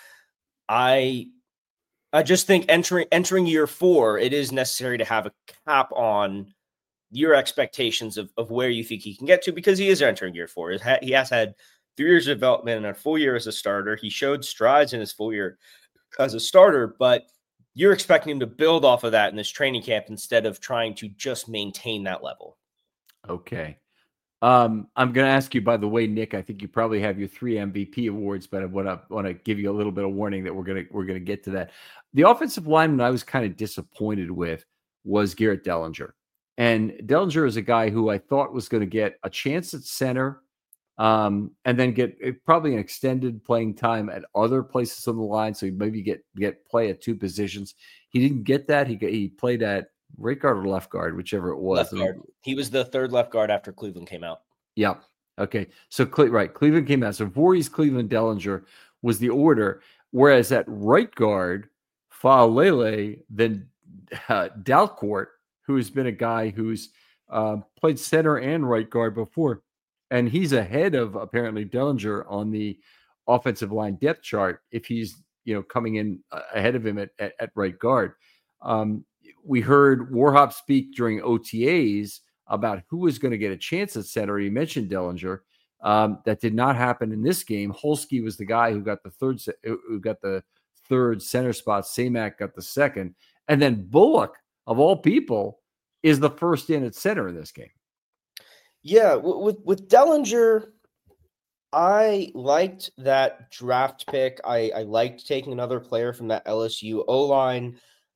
I just think entering year 4, it is necessary to have a cap on your expectations of where you think he can get to, because he is entering year 4. He has had 3 years of development and a full year as a starter. He showed strides in his full year as a starter, but you're expecting him to build off of that in this training camp instead of trying to just maintain that level. Okay. I'm going to ask you, by the way, Nick, I think you probably have your 3 MVP awards, but I want to give you a little bit of warning that we're going to get to that. The offensive lineman I was kind of disappointed with was Garrett Dellinger. And Dellinger is a guy who I thought was going to get a chance at center, and then get probably an extended playing time at other places on the line. So he maybe get play at 2 positions. He didn't get that. He played at right guard or left guard, whichever it was. Left guard. He was the 3rd left guard after Cleveland came out. Yeah. Okay. So Cleveland came out. So Voorhees, Cleveland, Dellinger was the order. Whereas at right guard, Faalele, then Dalcourt, who has been a guy who's played center and right guard before. And he's ahead of apparently Dellinger on the offensive line depth chart if he's coming in ahead of him at right guard. We heard Warhop speak during OTAs about who was going to get a chance at center. He mentioned Dellinger. That did not happen in this game. Holsky was the guy who got the third center spot. Samac got the 2nd, and then Bullock, of all people, is the first in at center in this game. Yeah, with Dellinger, I liked that draft pick. I liked taking another player from that LSU O-line.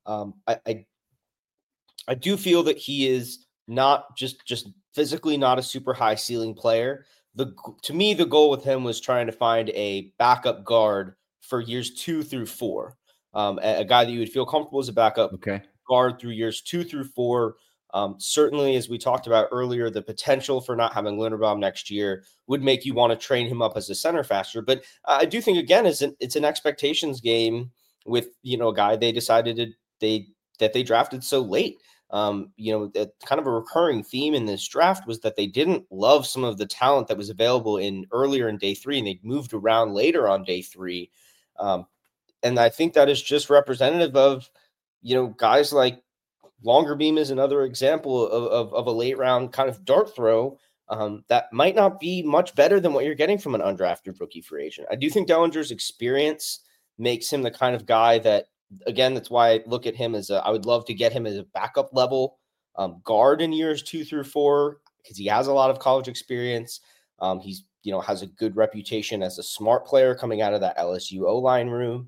I do feel that he is not just physically not a super high ceiling player. To me, the goal with him was trying to find a backup guard for years 2 through 4. A guy that you would feel comfortable as a backup guard through years 2 through 4. Certainly, as we talked about earlier, the potential for not having Linderbaum next year would make you want to train him up as a center faster. But I do think, again, it's an expectations game with a guy they decided that they drafted so late. Kind of a recurring theme in this draft was that they didn't love some of the talent that was available earlier in day 3, and they moved around later on day 3. And I think that is just representative of guys like Longerbeam is another example of a late round kind of dart throw that might not be much better than what you're getting from an undrafted rookie free agent. I do think Dellinger's experience makes him the kind of guy that, again, that's why I look at him I would love to get him as a backup level guard in years 2 through 4, because he has a lot of college experience. He's has a good reputation as a smart player coming out of that LSU O-line room.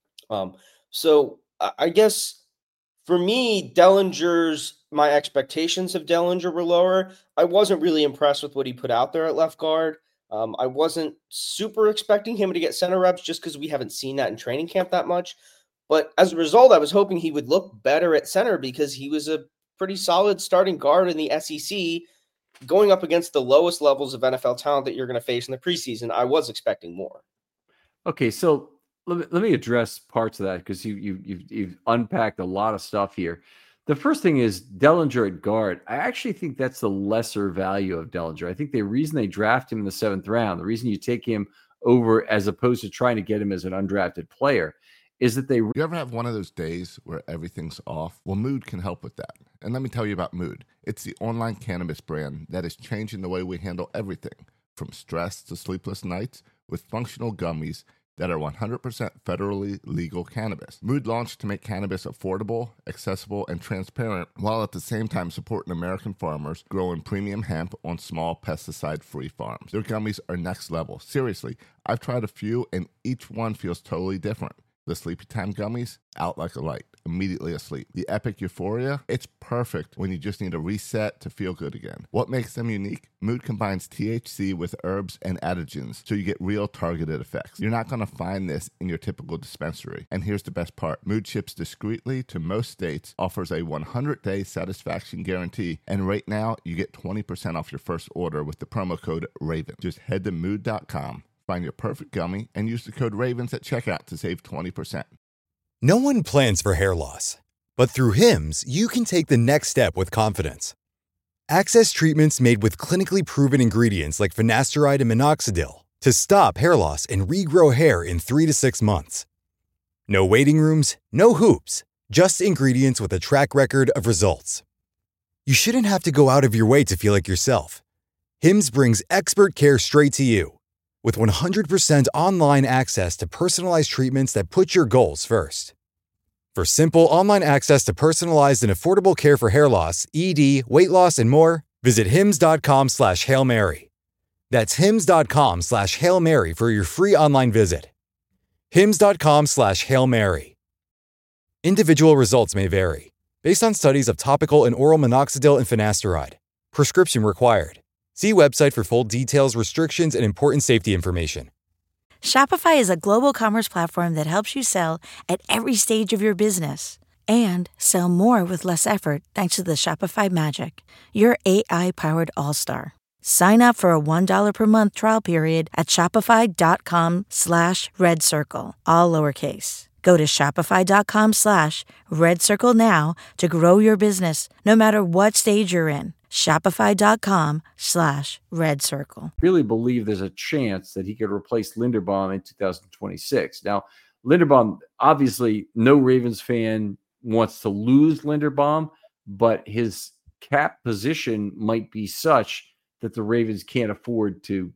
So I guess for me, my expectations of Dellinger were lower. I wasn't really impressed with what he put out there at left guard. I wasn't super expecting him to get center reps just because we haven't seen that in training camp that much. But as a result, I was hoping he would look better at center because he was a pretty solid starting guard in the SEC going up against the lowest levels of NFL talent that you're going to face in the preseason. I was expecting more. Okay, so let me address parts of that because you've unpacked a lot of stuff here. The first thing is Dellinger at guard. I actually think that's the lesser value of Dellinger. I think the reason they draft him in the 7th round, the reason you take him over as opposed to trying to get him as an undrafted player, is that You ever have one of those days where everything's off? Well, Mood can help with that. And let me tell you about Mood. It's the online cannabis brand that is changing the way we handle everything, from stress to sleepless nights, with functional gummies that are 100% federally legal cannabis. Mood launched to make cannabis affordable, accessible, and transparent, while at the same time supporting American farmers growing premium hemp on small pesticide-free farms. Their gummies are next level. Seriously, I've tried a few, and each one feels totally different. The Sleepy Time gummies, out like a light, immediately asleep. The Epic Euphoria, it's perfect when you just need a reset to feel good again. What makes them unique? Mood combines THC with herbs and adaptogens, so you get real targeted effects. You're not going to find this in your typical dispensary. And here's the best part. Mood ships discreetly to most states, offers a 100-day satisfaction guarantee, and right now you get 20% off your first order with the promo code RAVEN. Just head to mood.com. Find your perfect gummy and use the code RAVENS at checkout to save 20%. No one plans for hair loss, but through Hims, you can take the next step with confidence. Access treatments made with clinically proven ingredients like finasteride and minoxidil to stop hair loss and regrow hair in 3 to 6 months. No waiting rooms, no hoops, just ingredients with a track record of results. you shouldn't have to go out of your way to feel like yourself. Hims brings expert care straight to you. With 100% online access to personalized treatments that put your goals first. For simple online access to personalized and affordable care for hair loss, ED, weight loss, and more, visit hims.com/Hail Mary. That's hims.com/Hail Mary for your free online visit. hims.com/Hail Mary. Individual results may vary, based on studies of topical and oral minoxidil and finasteride. Prescription required. See website for full details, restrictions, and important safety information. Shopify is a global commerce platform that helps you sell at every stage of your business and sell more with less effort thanks to the Shopify Magic, your AI-powered all-star. Sign up for a $1 per month trial period at shopify.com/redcircle, all lowercase. Go to shopify.com/redcircle now to grow your business no matter what stage you're in. Shopify.com/redcircle. Really believe there's a chance that he could replace Linderbaum in 2026. Now, Linderbaum, obviously, no Ravens fan wants to lose Linderbaum, but his cap position might be such that the Ravens can't afford to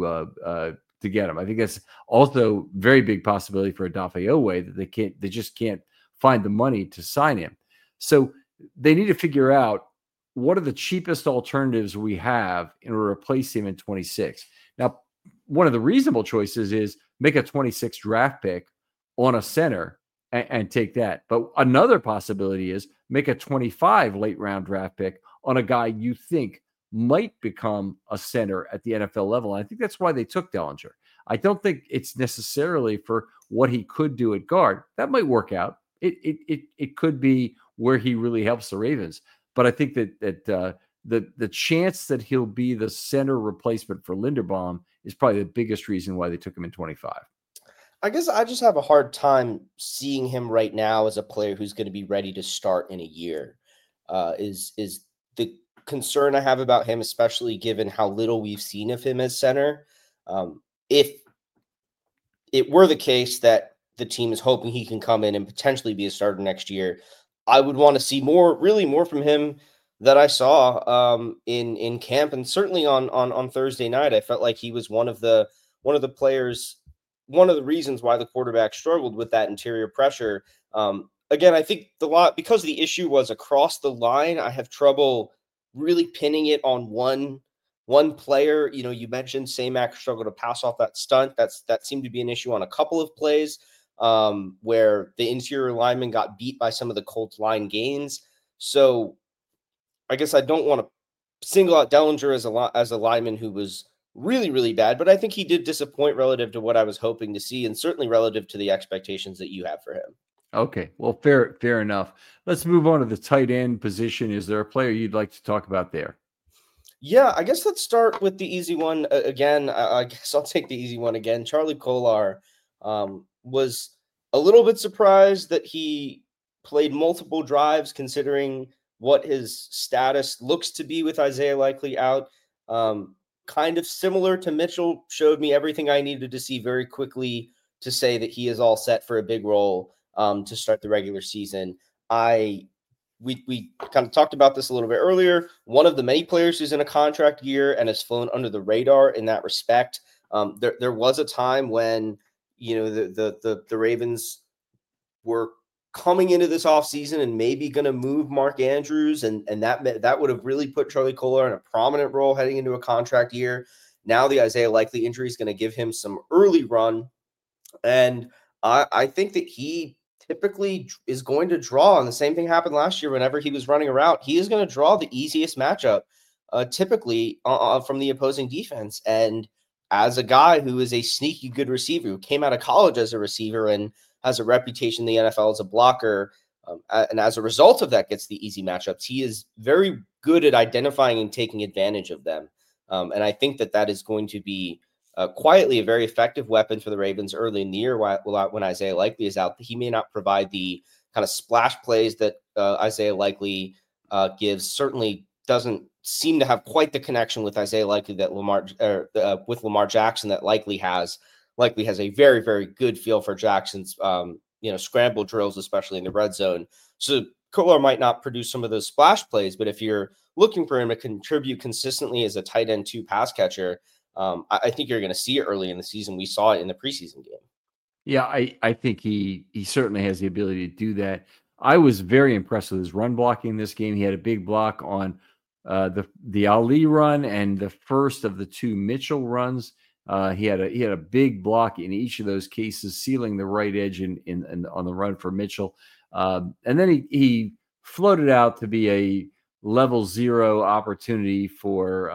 get him. I think that's also very big possibility for Odafe Oweh that they just can't find the money to sign him. So they need to figure out what are the cheapest alternatives we have in order to replace him in 26. Now, one of the reasonable choices is make a 26 draft pick on a center and take that. But another possibility is make a 25 late round draft pick on a guy you think might become a center at the NFL level. And I think that's why they took Dellinger. I don't think it's necessarily for what he could do at guard. That might work out. It could be where he really helps the Ravens. But I think that the chance that he'll be the center replacement for Linderbaum is probably the biggest reason why they took him in 25. I guess I just have a hard time seeing him right now as a player who's going to be ready to start in a year. Is the concern I have about him, especially given how little we've seen of him as center. If it were the case that the team is hoping he can come in and potentially be a starter next year, I would want to see more from him that I saw in camp, and certainly on Thursday night. I felt like he was one of the players, one of the reasons why the quarterback struggled with that interior pressure. Again, I think because the issue was across the line, I have trouble really pinning it on one player. You know, you mentioned Samac struggled to pass off that stunt. That seemed to be an issue on a couple of plays where the interior lineman got beat by some of the Colts line gains. So I guess I don't want to single out Dellinger as a lineman who was really, really bad, but I think he did disappoint relative to what I was hoping to see, and certainly relative to the expectations that you have for him. Okay, well, fair enough. Let's move on to the tight end position. Is there a player you'd like to talk about there? Yeah, I guess let's start with the easy one again. I guess I'll take the easy one again. Charlie Kolar was a little bit surprised that he played multiple drives considering what his status looks to be with Isaiah Likely out. Kind of similar to Mitchell, showed me everything I needed to see very quickly to say that he is all set for a big role to start the regular season. We kind of talked about this a little bit earlier. One of the many players who's in a contract year and has flown under the radar in that respect. There was a time when, you know, the Ravens were coming into this offseason and maybe going to move Mark Andrews, and that would have really put Charlie Kolar in a prominent role heading into a contract year. Now the Isaiah Likely injury is going to give him some early run, and I think that he typically is going to draw, and the same thing happened last year whenever he was running a route. He is going to draw the easiest matchup typically from the opposing defense. And as a guy who is a sneaky good receiver, who came out of college as a receiver and has a reputation in the NFL as a blocker, and as a result of that gets the easy matchups, he is very good at identifying and taking advantage of them. And I think that is going to be quietly a very effective weapon for the Ravens early in the year when Isaiah Likely is out. He may not provide the kind of splash plays that Isaiah Likely gives. Certainly doesn't seem to have quite the connection with Isaiah Likely that with Lamar Jackson that Likely has. Likely has a very, very good feel for Jackson's scramble drills, especially in the red zone. So Kolar might not produce some of those splash plays, but if you're looking for him to contribute consistently as a tight end 2 pass catcher, I think you're going to see it early in the season. We saw it in the preseason game. Yeah, I think he certainly has the ability to do that. I was very impressed with his run blocking this game. He had a big block on the Ali run and the first of the 2 Mitchell runs. He had a big block in each of those cases, sealing the right edge in on the run for Mitchell. And then he floated out to be a level 0 opportunity for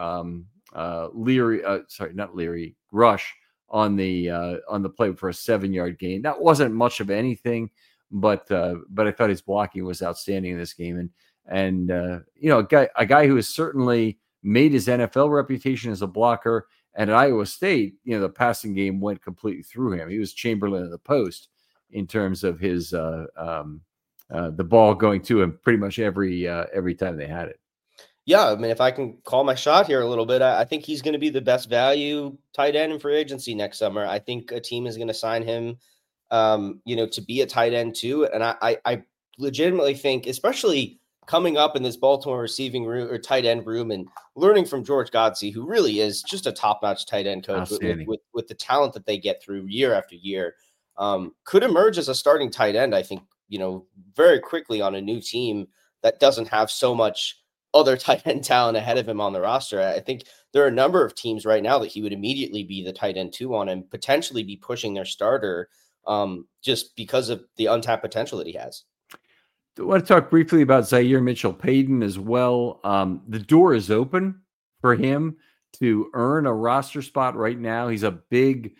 Rush on the play for a 7-yard gain. That wasn't much of anything, but I thought his blocking was outstanding in this game. And a guy who has certainly made his NFL reputation as a blocker. And at Iowa State, the passing game went completely through him. He was Chamberlain of the post in terms of his the ball going to him pretty much every time they had it. Yeah, I mean, if I can call my shot here a little bit, I think he's going to be the best value tight end in free agency next summer. I think a team is going to sign him, to be a tight end too. And I legitimately think, especially coming up in this Baltimore receiving room or tight end room and learning from George Godsey, who really is just a top-notch tight end coach with the talent that they get through year after year, could emerge as a starting tight end, I think, very quickly on a new team that doesn't have so much other tight end talent ahead of him on the roster. I think there are a number of teams right now that he would immediately be the tight end 2 on and potentially be pushing their starter just because of the untapped potential that he has. I want to talk briefly about Zaire Mitchell-Paden as well. The door is open for him to earn a roster spot right now. He's a big,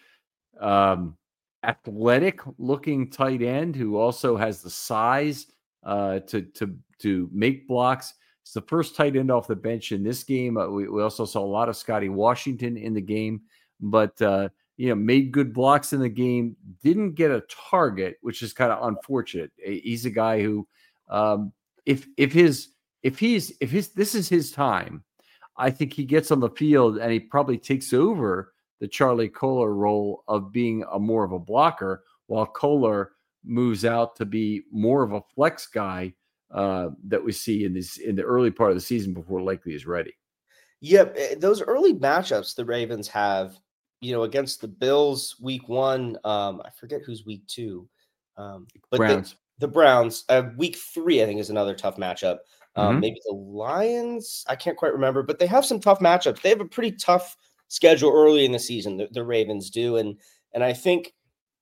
athletic-looking tight end who also has the size to make blocks. It's the first tight end off the bench in this game. We also saw a lot of Scotty Washington in the game, but made good blocks in the game. Didn't get a target, which is kind of unfortunate. He's a guy who, if this is his time, I think he gets on the field and he probably takes over the Charlie Kolar role of being more of a blocker, while Kolar moves out to be more of a flex guy that we see in the early part of the season before Likely is ready. Yep, those early matchups the Ravens have, against the Bills week 1. I forget who's week 2, but Browns. The Browns. Week 3, I think, is another tough matchup. Maybe the Lions. I can't quite remember, but they have some tough matchups. They have a pretty tough schedule early in the season. The Ravens do, and I think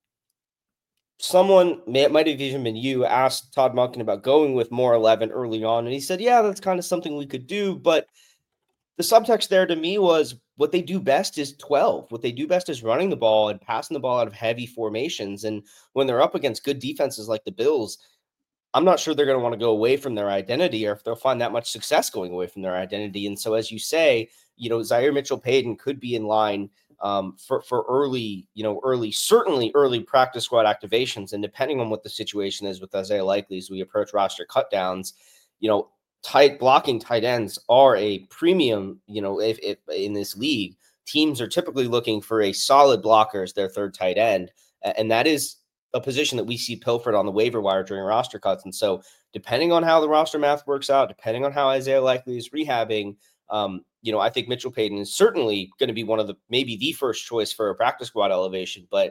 someone might have even been you asked Todd Monken about going with more 11 early on, and he said, "Yeah, that's kind of something we could do." But the subtext there to me was what they do best is 12. What they do best is running the ball and passing the ball out of heavy formations. And when they're up against good defenses like the Bills, I'm not sure they're going to want to go away from their identity or if they'll find that much success going away from their identity. And so, as you say, Zaire Mitchell-Paden could be in line for early, certainly early practice squad activations. And depending on what the situation is with Isaiah Likely as we approach roster cutdowns, tight blocking tight ends are a premium, if in this league, teams are typically looking for a solid blocker as their third tight end. And that is a position that we see pilfered on the waiver wire during roster cuts. And so depending on how the roster math works out, depending on how Isaiah Likely is rehabbing, I think Mitchell-Paden is certainly going to be one of maybe the first choice for a practice squad elevation. But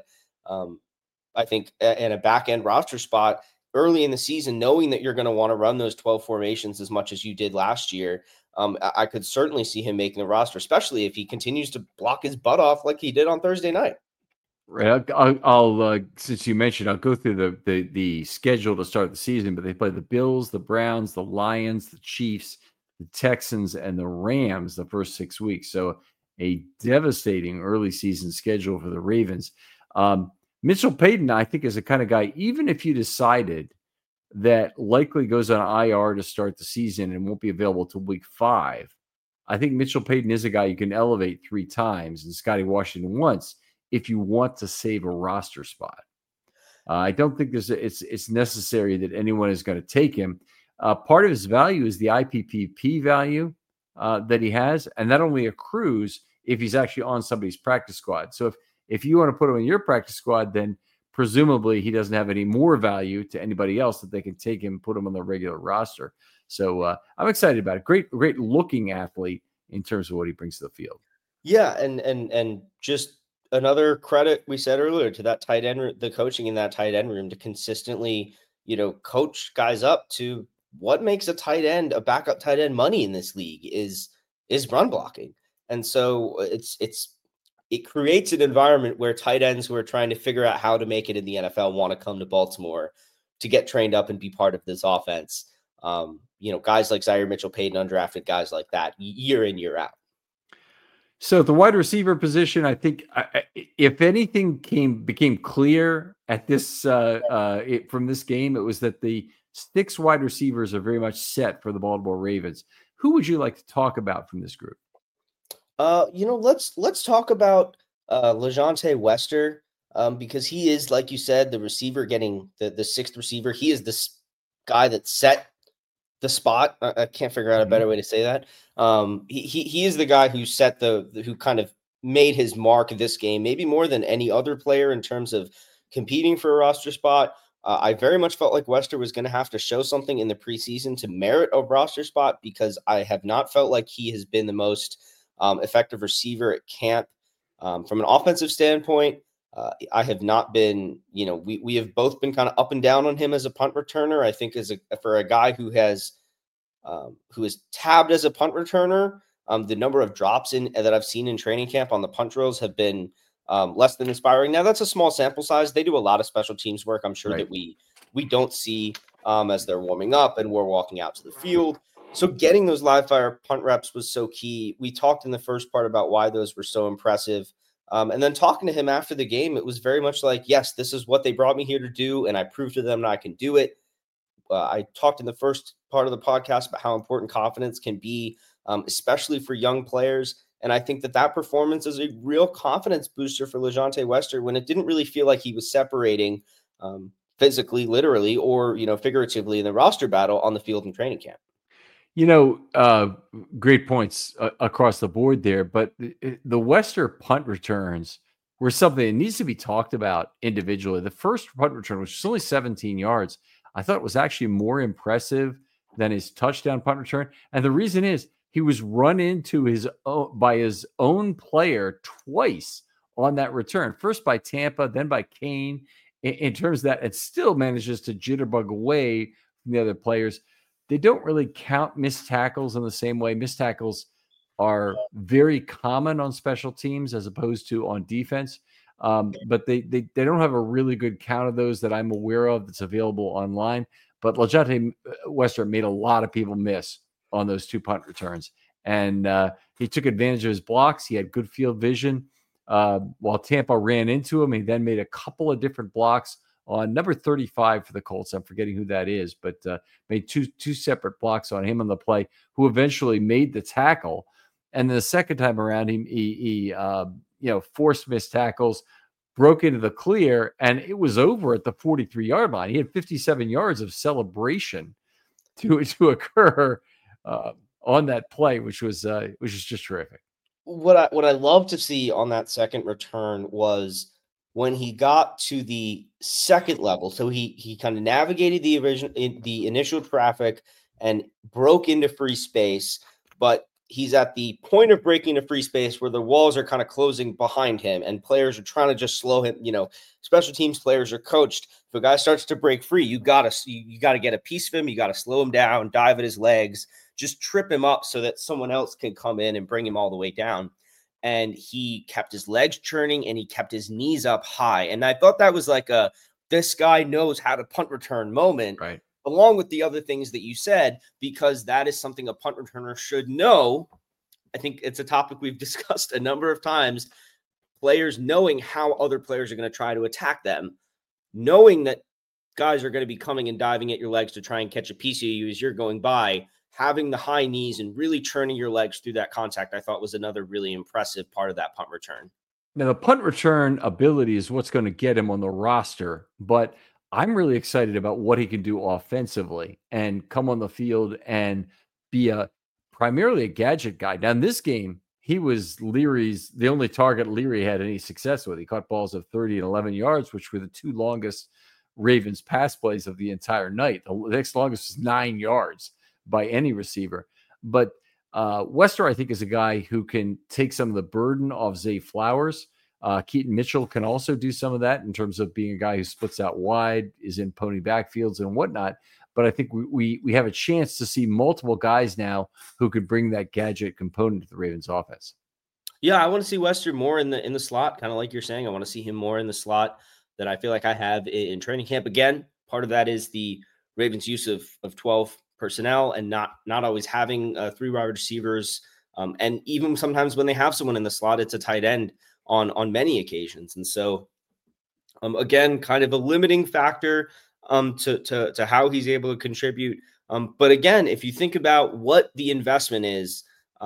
I think in a back end roster spot early in the season, knowing that you're going to want to run those 12 formations as much as you did last year, I could certainly see him making the roster, especially if he continues to block his butt off like he did on Thursday night. Right. I'll since you mentioned, I'll go through the schedule to start the season, but they play the Bills, the Browns, the Lions, the Chiefs, the Texans, and the Rams the first 6 weeks. So a devastating early season schedule for the Ravens. Mitchell-Paden, I think, is the kind of guy, even if you decided that Likely goes on IR to start the season and won't be available till week 5, I think Mitchell-Paden is a guy you can elevate 3 times and Scotty Washington once if you want to save a roster spot. I don't think it's necessary that anyone is going to take him. Part of his value is the IPPP value that he has, and that only accrues if he's actually on somebody's practice squad. So if you want to put him in your practice squad, then presumably he doesn't have any more value to anybody else that they can take him and put him on the regular roster. So I'm excited about it. Great looking athlete in terms of what he brings to the field. Yeah, and just another credit we said earlier to that tight end, the coaching in that tight end room to consistently, coach guys up to what makes a tight end, a backup tight end, money in this league is run blocking. And so it creates an environment where tight ends who are trying to figure out how to make it in the NFL want to come to Baltimore to get trained up and be part of this offense. Guys like Zaire Mitchell-Payton, undrafted guys like that, year in, year out. So the wide receiver position, I think, if anything became clear at this from this game, it was that the 6 wide receivers are very much set for the Baltimore Ravens. Who would you like to talk about from this group? Let's talk about LeJohntay Wester, because he is, like you said, the receiver getting the 6th receiver. He is this guy that set the spot. I can't figure out a better way to say that. He is the guy who set who kind of made his mark this game, maybe more than any other player in terms of competing for a roster spot. I very much felt like Wester was going to have to show something in the preseason to merit a roster spot, because I have not felt like he has been the most effective receiver at camp. From an offensive standpoint, I have not been, we have both been kind of up and down on him as a punt returner. I think for a guy who is tabbed as a punt returner, the number of drops that I've seen in training camp on the punt drills have been less than inspiring. Now, that's a small sample size. They do a lot of special teams work. I'm sure that we don't see as they're warming up and we're walking out to the field. So getting those live fire punt reps was so key. We talked in the first part about why those were so impressive. And then talking to him after the game, it was very much like, yes, this is what they brought me here to do, and I proved to them that I can do it. I talked in the first part of the podcast about how important confidence can be, especially for young players. And I think that performance is a real confidence booster for LeJohntay Wester when it didn't really feel like he was separating physically, literally, or, figuratively in the roster battle on the field in training camp. Great points across the board there, but the Wester punt returns were something that needs to be talked about individually. The first punt return, which was only 17 yards, I thought was actually more impressive than his touchdown punt return. And the reason is he was run into by his own player twice on that return, first by Tampa, then by Kane, in terms of that, it still manages to jitterbug away from the other players. They don't really count missed tackles in the same way. Missed tackles are very common on special teams as opposed to on defense. But they don't have a really good count of those that I'm aware of that's available online. But LeJohntay Wester made a lot of people miss on those 2 punt returns. And he took advantage of his blocks. He had good field vision. While Tampa ran into him, he then made a couple of different blocks on number 35 for the Colts. I'm forgetting who that is, but made two separate blocks on him on the play, who eventually made the tackle. And then the second time around, he forced missed tackles, broke into the clear, and it was over at the 43-yard line. He had 57 yards of celebration to occur on that play, which was just terrific. What I love to see on that second return was when he got to the second level. So he kind of navigated the initial traffic and broke into free space, but he's at the point of breaking into free space where the walls are kind of closing behind him and players are trying to just slow him. Special teams players are coached. If a guy starts to break free, you gotta get a piece of him. You got to slow him down, dive at his legs, just trip him up so that someone else can come in and bring him all the way down. And he kept his legs churning and he kept his knees up high. And I thought that was like this guy knows how to punt return moment, right? Along with the other things that you said, because that is something a punt returner should know. I think it's a topic we've discussed a number of times. Players knowing how other players are going to try to attack them, knowing that guys are going to be coming and diving at your legs to try and catch a piece of you as you're going by. Having the high knees and really churning your legs through that contact, I thought was another really impressive part of that punt return. Now, the punt return ability is what's going to get him on the roster, but I'm really excited about what he can do offensively and come on the field and be primarily a gadget guy. Now, in this game, he was the only target Leary had any success with. He caught balls of 30 and 11 yards, which were the two longest Ravens pass plays of the entire night. The next longest was 9 yards by any receiver. But Wester, I think, is a guy who can take some of the burden off Zay Flowers. Keaton Mitchell can also do some of that in terms of being a guy who splits out wide, is in pony backfields and whatnot. But I think we have a chance to see multiple guys now who could bring that gadget component to the Ravens offense. Yeah, I want to see Wester more in the slot, kind of like you're saying. I want to see him more in the slot than I feel like I have in training camp. Again, part of that is the Ravens' use of 12 personnel and not always having 3 wide receivers. And even sometimes when they have someone in the slot, it's a tight end on many occasions. And so, again, kind of a limiting factor to how he's able to contribute. But again, if you think about what the investment is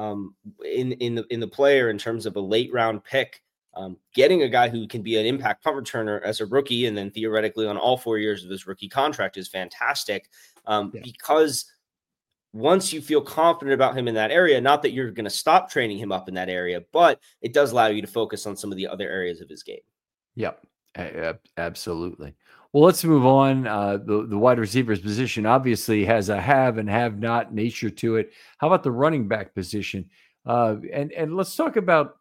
in the player in terms of a late round pick, getting a guy who can be an impact punt returner as a rookie and then theoretically on all 4 years of his rookie contract is fantastic. Because once you feel confident about him in that area, not that you're going to stop training him up in that area, but it does allow you to focus on some of the other areas of his game. Yep, absolutely. Well, let's move on. The wide receivers position obviously has a have and have not nature to it. How about the running back position? And let's talk about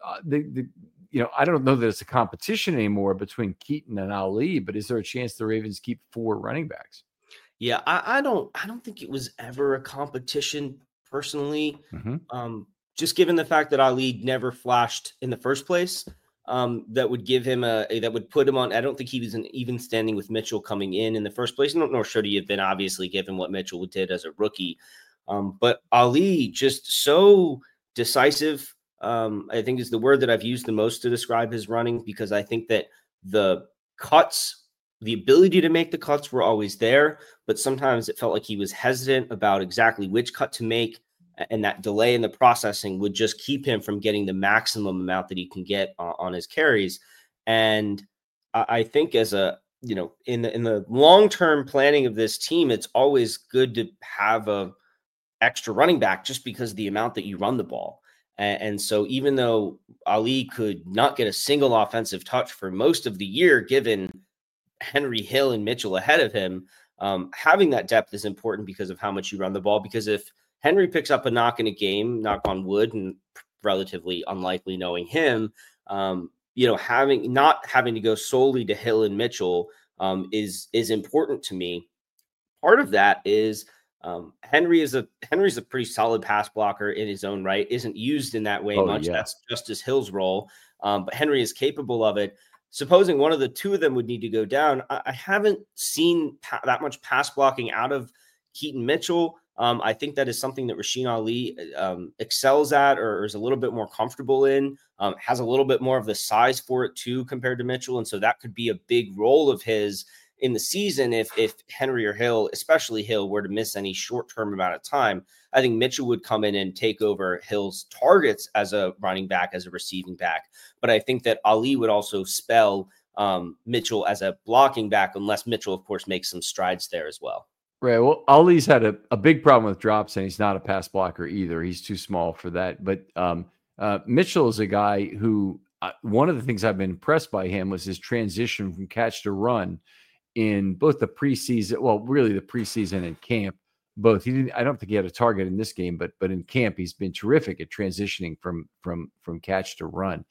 I don't know that it's a competition anymore between Keaton and Ali, but is there a chance the Ravens keep 4 running backs? Yeah, I don't think it was ever a competition personally. Just given the fact that Ali never flashed in the first place, that would give him that would put him on. I don't think he was an even standing with Mitchell coming in the first place. Nor should he have been, obviously, given what Mitchell did as a rookie. But Ali just so decisive, I think is the word that I've used the most to describe his running, because I think that the ability to make the cuts were always there, but sometimes it felt like he was hesitant about exactly which cut to make. And that delay in the processing would just keep him from getting the maximum amount that he can get on his carries. And I think in the long-term planning of this team, it's always good to have a extra running back just because of the amount that you run the ball. And so even though Ali could not get a single offensive touch for most of the year, given Henry, Hill, and Mitchell ahead of him, having that depth is important because of how much you run the ball. Because if Henry picks up a knock in a game, knock on wood, and relatively unlikely knowing him, not having to go solely to Hill and Mitchell is important to me. Part of that is Henry's a pretty solid pass blocker in his own right, isn't used in that way much. Yeah. That's Justice Hill's role, but Henry is capable of it. Supposing one of the two of them would need to go down, I haven't seen that much pass blocking out of Keaton Mitchell. I think that is something that Rasheen Ali excels at, or is a little bit more comfortable in, has a little bit more of the size for it too compared to Mitchell. And so that could be a big role of his in the season if Henry or Hill, especially Hill, were to miss any short-term amount of time. I think Mitchell would come in and take over Hill's targets as a running back, as a receiving back. But I think that Ali would also spell Mitchell as a blocking back, unless Mitchell, of course, makes some strides there as well. Right. Well, Ali's had a big problem with drops, and he's not a pass blocker either. He's too small for that. But Mitchell is a guy who one of the things I've been impressed by him was his transition from catch to run in both the preseason, well, really the preseason and camp. Both. I don't think he had a target in this game, but in camp he's been terrific at transitioning from catch to run.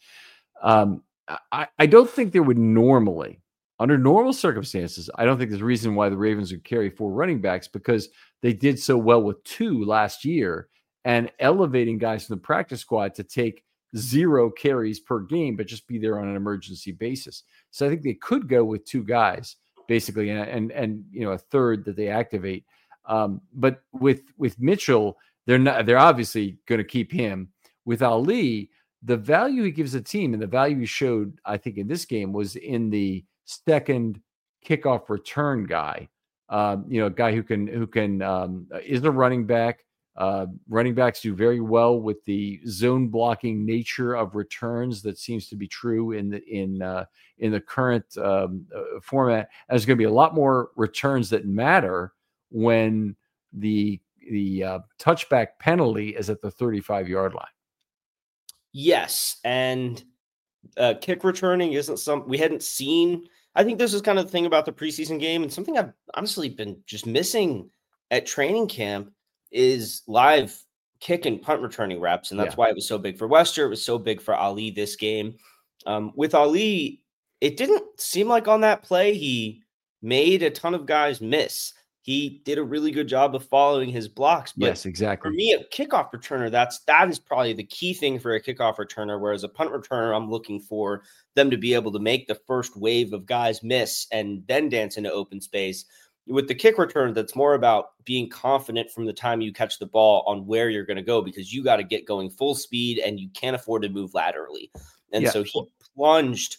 I don't think there would normally, under normal circumstances, I don't think there's a reason why the Ravens would carry 4 running backs, because they did so well with 2 last year, and elevating guys from the practice squad to take 0 carries per game, but just be there on an emergency basis. So I think they could go with 2 guys basically, and a third that they activate. But with Mitchell, they're obviously going to keep him. With Ali, the value he gives the team and the value he showed, I think, in this game was in the second kickoff return guy. A guy who can is a running back. Running backs do very well with the zone blocking nature of returns. That seems to be true in the current format. And there's going to be a lot more returns that matter when the touchback penalty is at the 35-yard line. Yes, and kick returning isn't we hadn't seen. I think this is kind of the thing about the preseason game, and something I've honestly been just missing at training camp is live kick and punt returning reps, and that's why it was so big for Wester. It was so big for Ali this game. With Ali, it didn't seem like on that play he made a ton of guys miss. He did a really good job of following his blocks. But yes, exactly. For me, a kickoff returner, that is probably the key thing for a kickoff returner. Whereas a punt returner, I'm looking for them to be able to make the first wave of guys miss and then dance into open space. With the kick return, that's more about being confident from the time you catch the ball on where you're going to go, because you got to get going full speed and you can't afford to move laterally. And so he plunged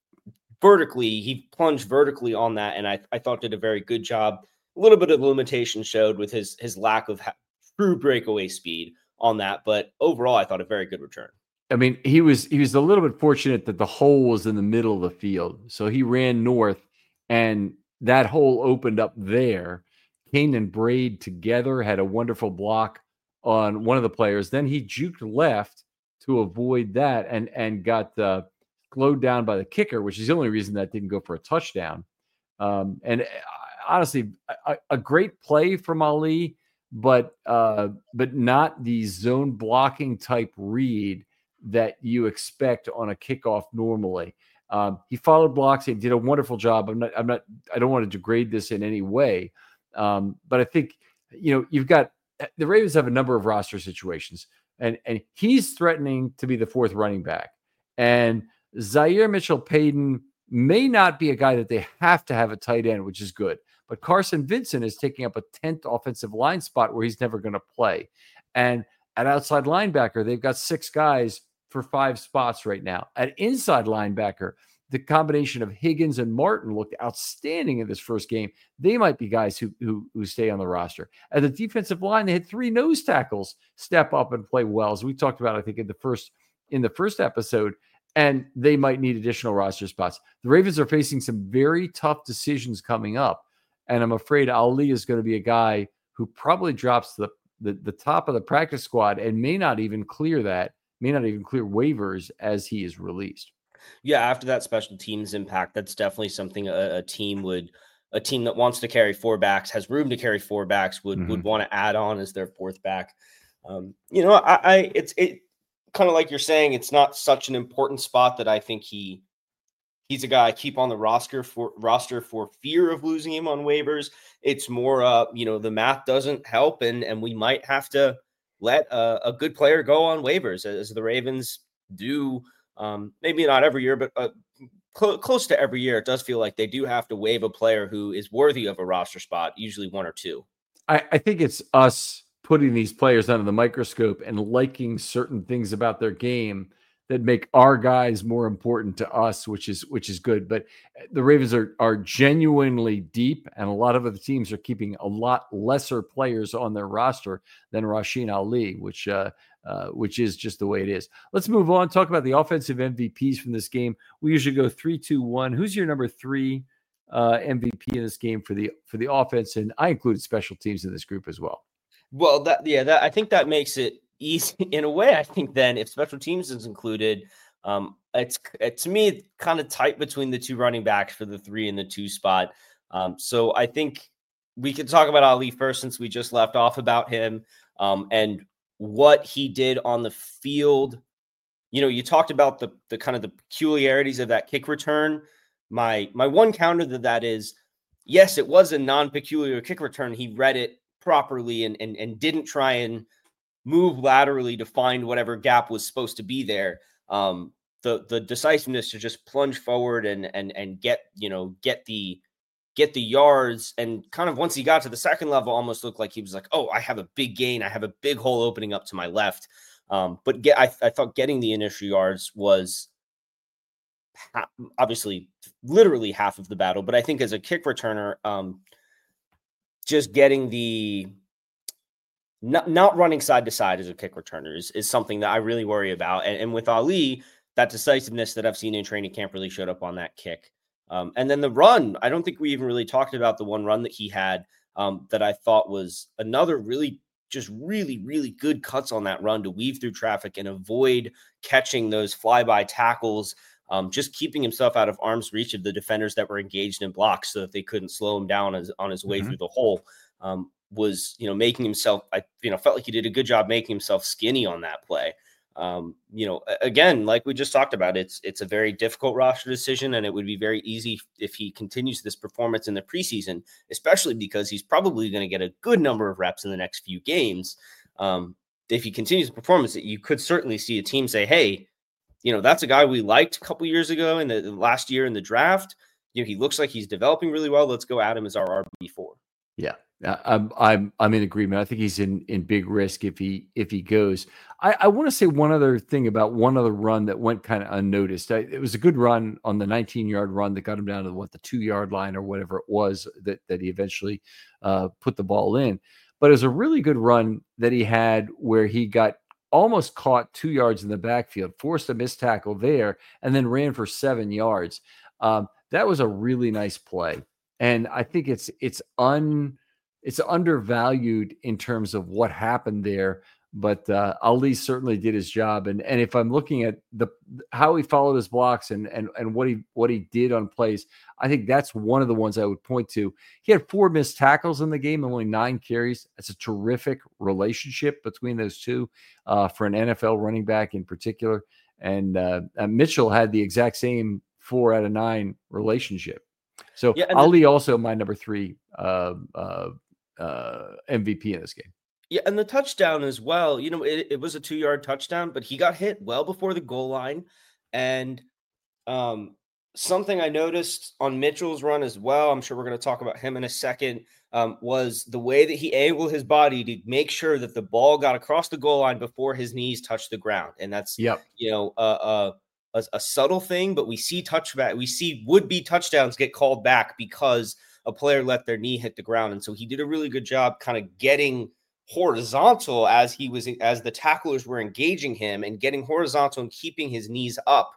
vertically on that. And I thought did a very good job. A little bit of limitation showed with his lack of true breakaway speed on that. But overall, I thought a very good return. I mean, he was a little bit fortunate that the hole was in the middle of the field. So he ran north and that hole opened up there. Kane and Braid together had a wonderful block on one of the players. Then he juked left to avoid that and got slowed down by the kicker, which is the only reason that didn't go for a touchdown. And honestly, a great play from Ali, but not the zone blocking type read that you expect on a kickoff normally. He followed blocks. He did a wonderful job. I don't want to degrade this in any way. But I think, you've got the Ravens have a number of roster situations, and he's threatening to be the fourth running back. And Zaire Mitchell-Payton may not be a guy that they have to have a tight end, which is good. But Carson Vincent is taking up a 10th offensive line spot where he's never going to play. And at outside linebacker, they've got 6 guys for 5 spots right now. At inside linebacker, the combination of Higgins and Martin looked outstanding in this first game. They might be guys who stay on the roster. At the defensive line, they had 3 nose tackles step up and play well, as we talked about, I think, in the first episode. And they might need additional roster spots. The Ravens are facing some very tough decisions coming up. And I'm afraid Ali is going to be a guy who probably drops the top of the practice squad and may not even clear waivers as he is released. Yeah, after that special teams impact, that's definitely something a team that wants to carry 4 backs, has room to carry 4 backs, would want to add on as their 4th back. It's kind of like you're saying, it's not such an important spot that I think he's a guy I keep on the roster for fear of losing him on waivers. It's more, the math doesn't help, and we might have to let a good player go on waivers, as the Ravens do. Maybe not every year, but close to every year. It does feel like they do have to waive a player who is worthy of a roster spot, usually 1 or 2. I think it's us putting these players under the microscope and liking certain things about their game that make our guys more important to us, which is good. But the Ravens are genuinely deep, and a lot of other teams are keeping a lot lesser players on their roster than Rasheen Ali, which is just the way it is. Let's move on. Talk about the offensive MVPs from this game. We usually go 3, 2, 1. Who's your number 3 MVP in this game for the offense? And I included special teams in this group as well. Well, I think that makes it easy in a way. I think then if special teams is included, it's to me kind of tight between the 2 running backs for the 3 and the 2 spot. So I think we could talk about Ali first, since we just left off about him and what he did on the field. You talked about the kind of the peculiarities of that kick return. My one counter to that is, yes, it was a non-peculiar kick return. He read it properly and didn't try and move laterally to find whatever gap was supposed to be there. The decisiveness to just plunge forward and get the yards, and kind of once he got to the second level, almost looked like he was like, oh, I have a big gain. I have a big hole opening up to my left. But I thought getting the initial yards was obviously literally half of the battle. But I think as a kick returner, just getting the not running side to side as a kick returner is something that I really worry about. And with Ali, that decisiveness that I've seen in training camp really showed up on that kick. And then the run, I don't think we even really talked about the one run that he had that I thought was another really just really, really good cuts on that run to weave through traffic and avoid catching those flyby tackles, just keeping himself out of arm's reach of the defenders that were engaged in blocks so that they couldn't slow him down on his way through the hole. Was, making himself, felt like he did a good job making himself skinny on that play. Again, like we just talked about, it's a very difficult roster decision, and it would be very easy if he continues this performance in the preseason, especially because he's probably going to get a good number of reps in the next few games. If he continues the performance, you could certainly see a team say, hey, that's a guy we liked a couple years ago in the last year in the draft. He looks like he's developing really well. Let's go at him as our RB4. Yeah. I'm in agreement. I think he's in big risk if he goes. I want to say one other thing about one other run that went kind of unnoticed. It was a good run on the 19-yard run that got him down to the 2-yard line or whatever it was that he eventually put the ball in. But it was a really good run that he had where he got almost caught 2 yards in the backfield, forced a missed tackle there, and then ran for 7 yards. That was a really nice play, and I think it's undervalued in terms of what happened there, but Ali certainly did his job. And if I'm looking at how he followed his blocks and what he did on plays, I think that's one of the ones I would point to. He had 4 missed tackles in the game, only 9 carries. That's a terrific relationship between those two for an NFL running back in particular. And Mitchell had the exact same 4 out of 9 relationship. So yeah, Ali also my number 3 MVP in this game. Yeah, and the touchdown as well. It was a 2-yard touchdown, but he got hit well before the goal line. And something I noticed on Mitchell's run as well, I'm sure we're going to talk about him in a second, was the way that he angled his body to make sure that the ball got across the goal line before his knees touched the ground. And that's a subtle thing, but we see would-be touchdowns get called back because a player let their knee hit the ground. And so he did a really good job kind of getting horizontal as the tacklers were engaging him, and getting horizontal and keeping his knees up.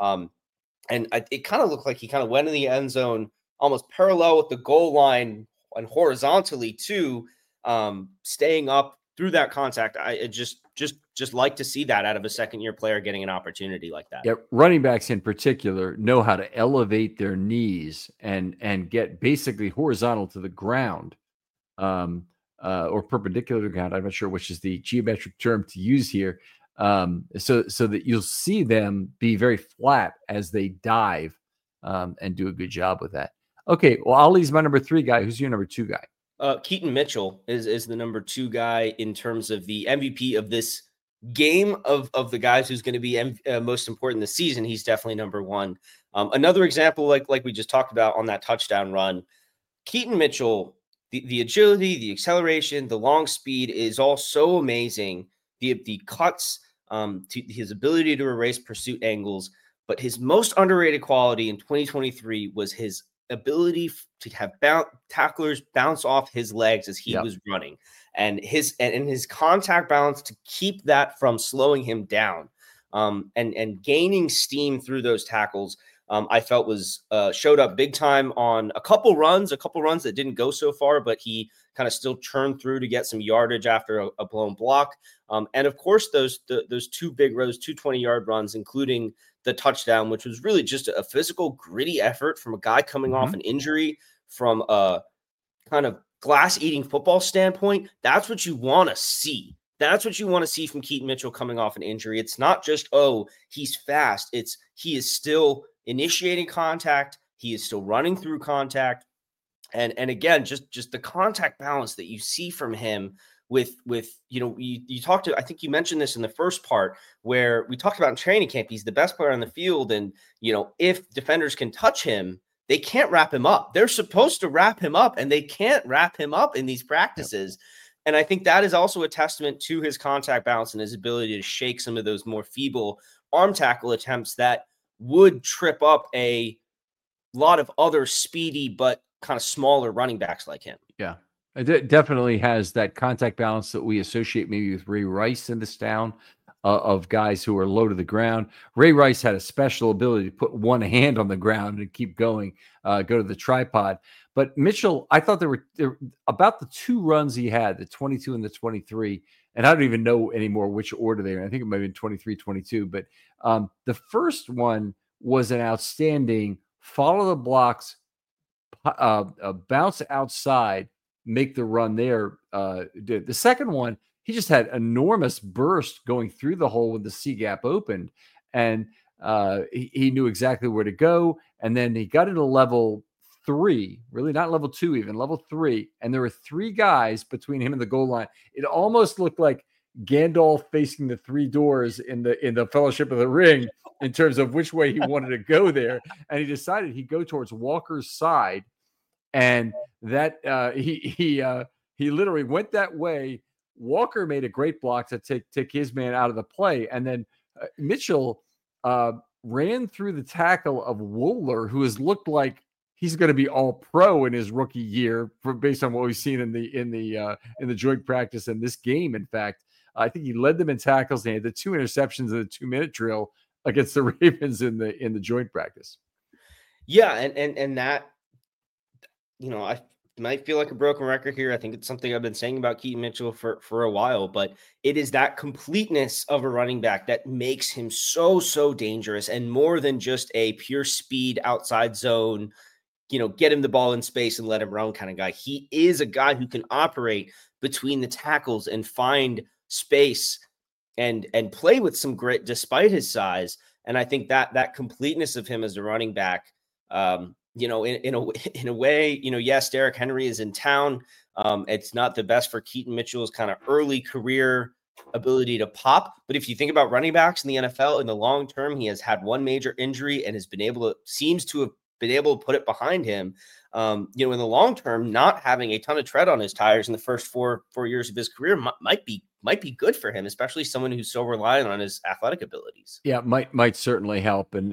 It kind of looked like he kind of went in the end zone almost parallel with the goal line and horizontally too, staying up through that contact. I just like to see that out of a second-year player getting an opportunity like that. Yeah, running backs in particular know how to elevate their knees and get basically horizontal to the ground, or perpendicular to the ground. I'm not sure which is the geometric term to use here. So that you'll see them be very flat as they dive, and do a good job with that. Okay, well, Ali's my number 3 guy. Who's your number 2 guy? Keaton Mitchell is the number 2 guy in terms of the MVP of this game of the guys who's going to be most important this season. He's definitely number 1. Another example, like we just talked about on that touchdown run, Keaton Mitchell, the agility, the acceleration, the long speed is all so amazing. The cuts, to his ability to erase pursuit angles, but his most underrated quality in 2023 was his ability to have tacklers bounce off his legs as he was running, and his contact balance to keep that from slowing him down, and gaining steam through those tackles. I felt was showed up big time on a couple runs that didn't go so far, but he kind of still churned through to get some yardage after a blown block. And of course, those 2 big rows, 2 20-yard runs, including the touchdown, which was really just a physical, gritty effort from a guy coming off an injury, from a kind of glass-eating football standpoint. That's what you want to see. That's what you want to see from Keaton Mitchell coming off an injury. It's not just, he's fast. He is still initiating contact. He is still running through contact. And again, just the contact balance that you see from him with you talked to, I think you mentioned this in the first part where we talked about in training camp, he's the best player on the field. And, if defenders can touch him, they can't wrap him up. They're supposed to wrap him up, and they can't wrap him up in these practices. Yep. And I think that is also a testament to his contact balance and his ability to shake some of those more feeble arm tackle attempts that would trip up a lot of other speedy but kind of smaller running backs like him. Yeah, it definitely has that contact balance that we associate maybe with Ray Rice in this town. of guys who are low to the ground. Ray Rice had a special ability to put one hand on the ground and keep going, go to the tripod. But Mitchell, I thought there were about the 2 runs he had, the 22 and the 23, and I don't even know anymore which order they were. I think it might have been 23, 22. But the first one was an outstanding follow the blocks, bounce outside, make the run there. The second one, he just had enormous burst going through the hole when the C gap opened, and he knew exactly where to go. And then he got into level 3, really not level 2, even level 3. And there were 3 guys between him and the goal line. It almost looked like Gandalf facing the 3 doors in the Fellowship of the Ring in terms of which way he wanted to go there. And he decided he'd go towards Walker's side, and that he literally went that way. Walker made a great block to take his man out of the play, and then Mitchell ran through the tackle of Wooler, who has looked like he's going to be all pro in his rookie year, based on what we've seen in the joint practice and this game. In fact, I think he led them in tackles. They had the 2 interceptions in the 2-minute drill against the Ravens in the joint practice. Yeah, and that, I might feel like a broken record here. I think it's something I've been saying about Keaton Mitchell for a while, but it is that completeness of a running back that makes him so dangerous, and more than just a pure speed outside zone, get him the ball in space and let him run kind of guy. He is a guy who can operate between the tackles and find space and play with some grit despite his size. And I think that completeness of him as a running back, in a way, yes, Derrick Henry is in town. It's not the best for Keaton Mitchell's kind of early career ability to pop. But if you think about running backs in the NFL in the long term, he has had one major injury and seems to have been able to put it behind him. In the long term, not having a ton of tread on his tires in the first four years of his career might be good for him, especially someone who's so reliant on his athletic abilities. Yeah, might certainly help. And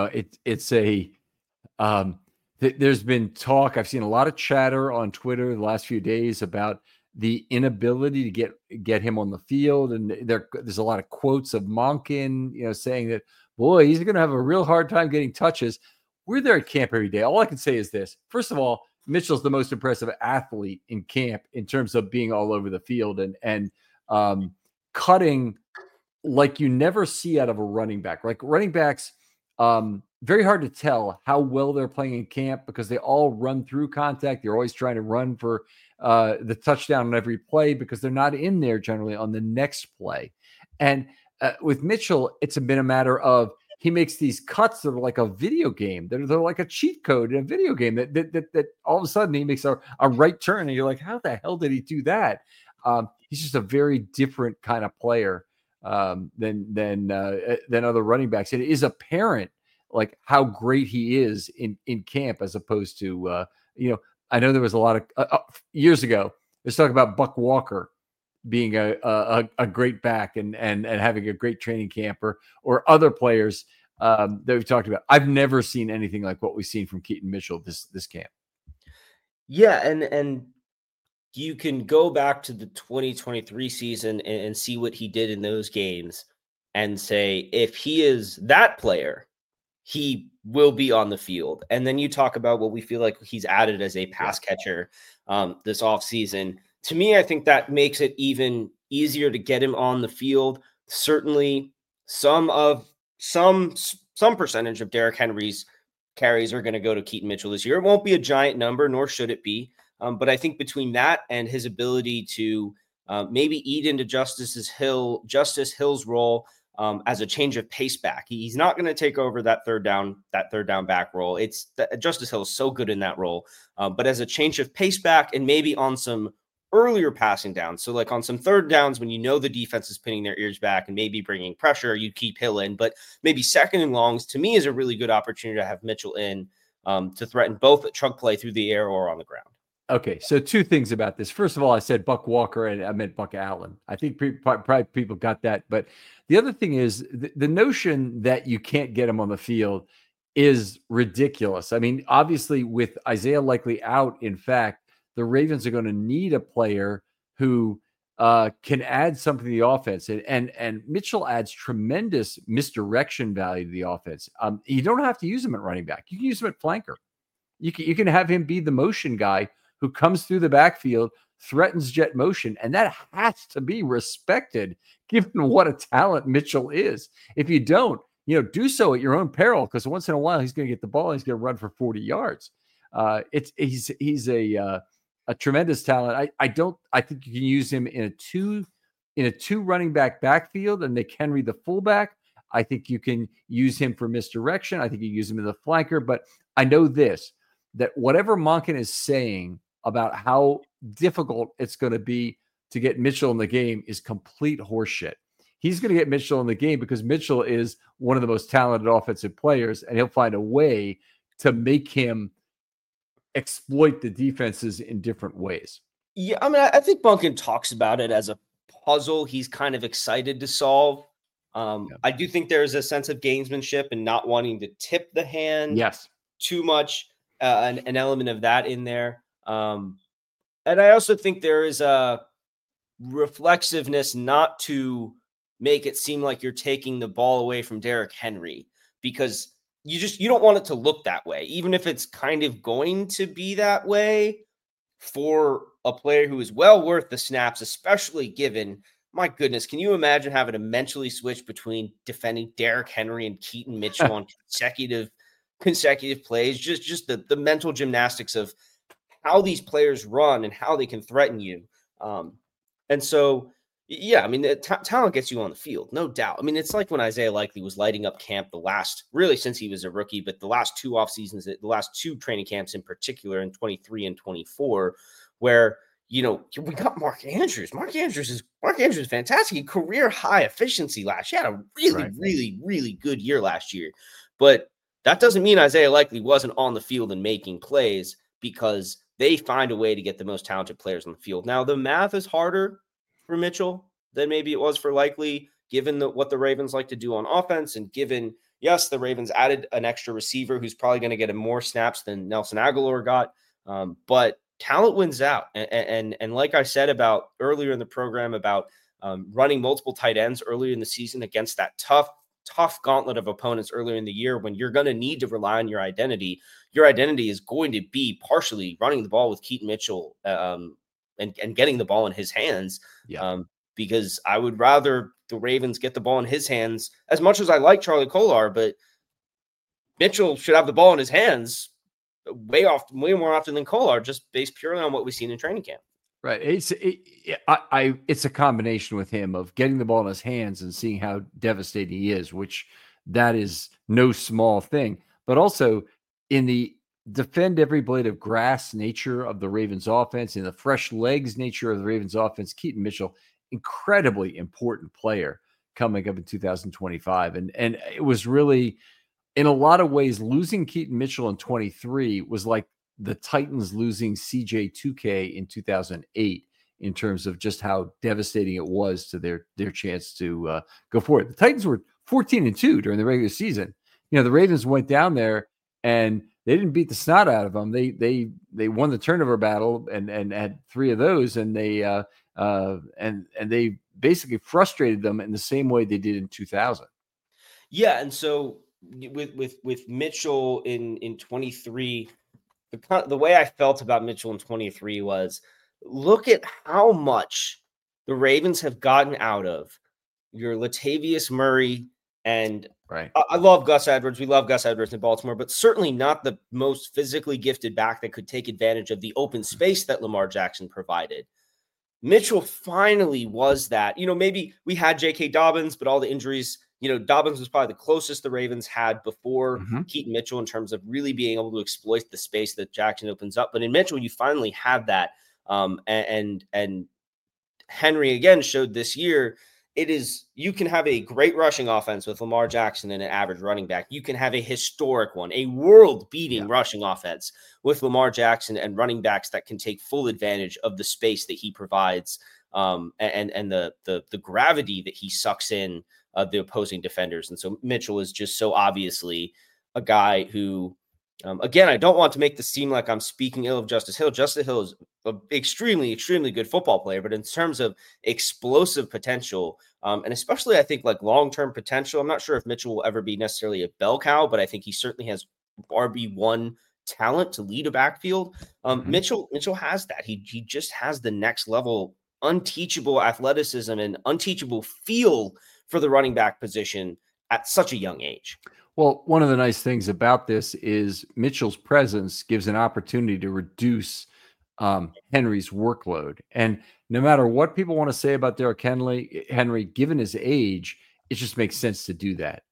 there's been talk. I've seen a lot of chatter on Twitter the last few days about the inability to get him on the field, and there's a lot of quotes of Monken, saying that, boy, he's going to have a real hard time getting touches. We're there at camp every day. All I can say is this. First of all, Mitchell's the most impressive athlete in camp in terms of being all over the field and cutting like you never see out of a running back. Like running backs, very hard to tell how well they're playing in camp because they all run through contact. They're always trying to run for the touchdown on every play because they're not in there generally on the next play. And with Mitchell, it's been a matter of he makes these cuts that are like a video game. They're like a cheat code in a video game that all of a sudden he makes a right turn and you're like, how the hell did he do that? He's just a very different kind of player than other running backs. And it is apparent like how great he is in camp as opposed to, I know there was a lot of years ago, let's talk about Buck Walker being a great back and having a great training camp or other players that we've talked about. I've never seen anything like what we've seen from Keaton Mitchell this camp. Yeah. And you can go back to the 2023 season and see what he did in those games and say, if he is that player, he will be on the field. And then you talk about what we feel like he's added as a pass catcher this offseason. To me, I think that makes it even easier to get him on the field. Certainly some percentage of Derrick Henry's carries are going to go to Keaton Mitchell this year. It won't be a giant number, nor should it be. But I think between that and his ability to maybe eat into Justice Hill's role as a change of pace back, he's not going to take over that third down back role. Justice Hill is so good in that role. But as a change of pace back and maybe on some earlier passing down. So like on some third downs when the defense is pinning their ears back and maybe bringing pressure, you keep Hill in, but maybe second and longs to me is a really good opportunity to have Mitchell in to threaten both a chunk play through the air or on the ground. Okay. So 2 things about this. First of all, I said Buck Walker and I meant Buck Allen. I think probably people got that. But the other thing is the notion that you can't get him on the field is ridiculous. I mean, obviously with Isaiah likely out, in fact, the Ravens are going to need a player who can add something to the offense. And Mitchell adds tremendous misdirection value to the offense. You don't have to use him at running back. You can use him at flanker. You can have him be the motion guy who comes through the backfield, threatens jet motion, and that has to be respected given what a talent Mitchell is. If you don't, do so at your own peril, because once in a while he's going to get the ball and he's going to run for 40 yards. He's a tremendous talent. I think you can use him in a two running back backfield and Nick Henry the fullback. I think you can use him for misdirection. I think you use him in the flanker. But I know that whatever Monken is saying about how difficult it's going to be to get Mitchell in the game is complete horseshit. He's going to get Mitchell in the game because Mitchell is one of the most talented offensive players, and he'll find a way to make him exploit the defenses in different ways. Yeah, I mean, I think Monken talks about it as a puzzle he's kind of excited to solve. I do think there's a sense of gamesmanship and not wanting to tip the hand too much, an element of that in there. And I also think there is a reflexiveness not to make it seem like you're taking the ball away from Derrick Henry, because you don't want it to look that way, even if it's kind of going to be that way for a player who is well worth the snaps, especially given, my goodness, can you imagine having to mentally switch between defending Derrick Henry and Keaton Mitchell on consecutive plays? Just the mental gymnastics of how these players run and how they can threaten you. And so, yeah, I mean, talent gets you on the field, no doubt. I mean, it's like when Isaiah Likely was lighting up camp really since he was a rookie, but the last two off seasons, the last two training camps in particular in 23 and 24, where, we got Mark Andrews. Mark Andrews is fantastic. He career high efficiency last year. He had a really, really good year last year. But that doesn't mean Isaiah Likely wasn't on the field and making plays, because they find a way to get the most talented players on the field. Now, the math is harder for Mitchell than maybe it was for Likely, given what the Ravens like to do on offense, and given, yes, the Ravens added an extra receiver who's probably going to get more snaps than Nelson Agholor got. But talent wins out. And like I said about earlier in the program about running multiple tight ends earlier in the season against that tough gauntlet of opponents earlier in the year, when you're going to need to rely on your identity is going to be partially running the ball with Keaton Mitchell and getting the ball in his hands. Because I would rather the Ravens get the ball in his hands, as much as I like Charlie Kolar, but Mitchell should have the ball in his hands way more often than Kolar, just based purely on what we've seen in training camp. Right. It's a combination with him of getting the ball in his hands and seeing how devastating he is, which that is no small thing, but also in the defend every blade of grass nature of the Ravens offense, in the fresh legs nature of the Ravens offense, Keaton Mitchell, incredibly important player coming up in 2025. And it was really, in a lot of ways, losing Keaton Mitchell in 23 was like the Titans losing CJ2K in 2008 in terms of just how devastating it was to their chance to go forward. The Titans were 14-2 during the regular season. The Ravens went down there and they didn't beat the snot out of them. They won the turnover battle and had 3 of those, and they they basically frustrated them in the same way they did in 2000. Yeah, and so with Mitchell in 23, the way I felt about Mitchell in 23 was, look at how much the Ravens have gotten out of your Latavius Murray. And I love Gus Edwards. We love Gus Edwards in Baltimore, but certainly not the most physically gifted back that could take advantage of the open space that Lamar Jackson provided. Mitchell finally was that. Maybe we had J.K. Dobbins, but all the injuries, Dobbins was probably the closest the Ravens had before Keaton Mitchell in terms of really being able to exploit the space that Jackson opens up. But in Mitchell, you finally have that. And Henry again showed this year, you can have a great rushing offense with Lamar Jackson and an average running back. You can have a historic one, a world-beating rushing offense with Lamar Jackson and running backs that can take full advantage of the space that he provides, and the gravity that he sucks in the opposing defenders. And so Mitchell is just so obviously a guy who Again, I don't want to make this seem like I'm speaking ill of Justice Hill. Justice Hill is an extremely, extremely good football player, but in terms of explosive potential, and especially I think like long-term potential, I'm not sure if Mitchell will ever be necessarily a bell cow, but I think he certainly has RB1 talent to lead a backfield. Mitchell has that. He just has the next level, unteachable athleticism and unteachable feel for the running back position at such a young age. Well, one of the nice things about this is Mitchell's presence gives an opportunity to reduce Henry's workload. And no matter what people want to say about Derrick Henry, given his age, it just makes sense to do that.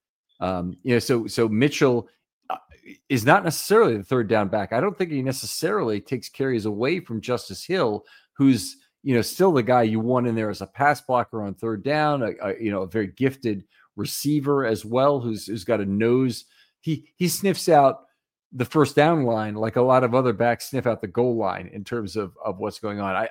So Mitchell is not necessarily the third down back. I don't think he necessarily takes carries away from Justice Hill, who's still the guy you want in there as a pass blocker on third down, a very gifted receiver as well, who's got a nose. He sniffs out the first down line like a lot of other backs sniff out the goal line in terms of what's going on.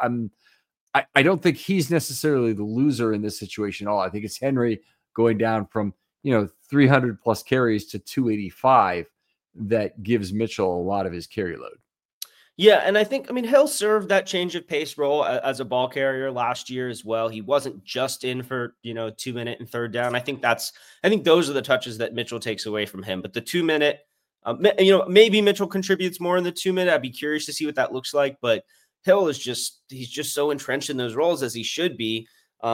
I don't think he's necessarily the loser in this situation at all. I think it's Henry going down from 300 plus carries to 285 that gives Mitchell a lot of his carry load. Yeah, and I think, Hill served that change of pace role as a ball carrier last year as well. He wasn't just in for, 2 minute and third down. I think those are the touches that Mitchell takes away from him. But the 2 minute, maybe Mitchell contributes more in the 2 minute. I'd be curious to see what that looks like. But Hill is he's just so entrenched in those roles as he should be,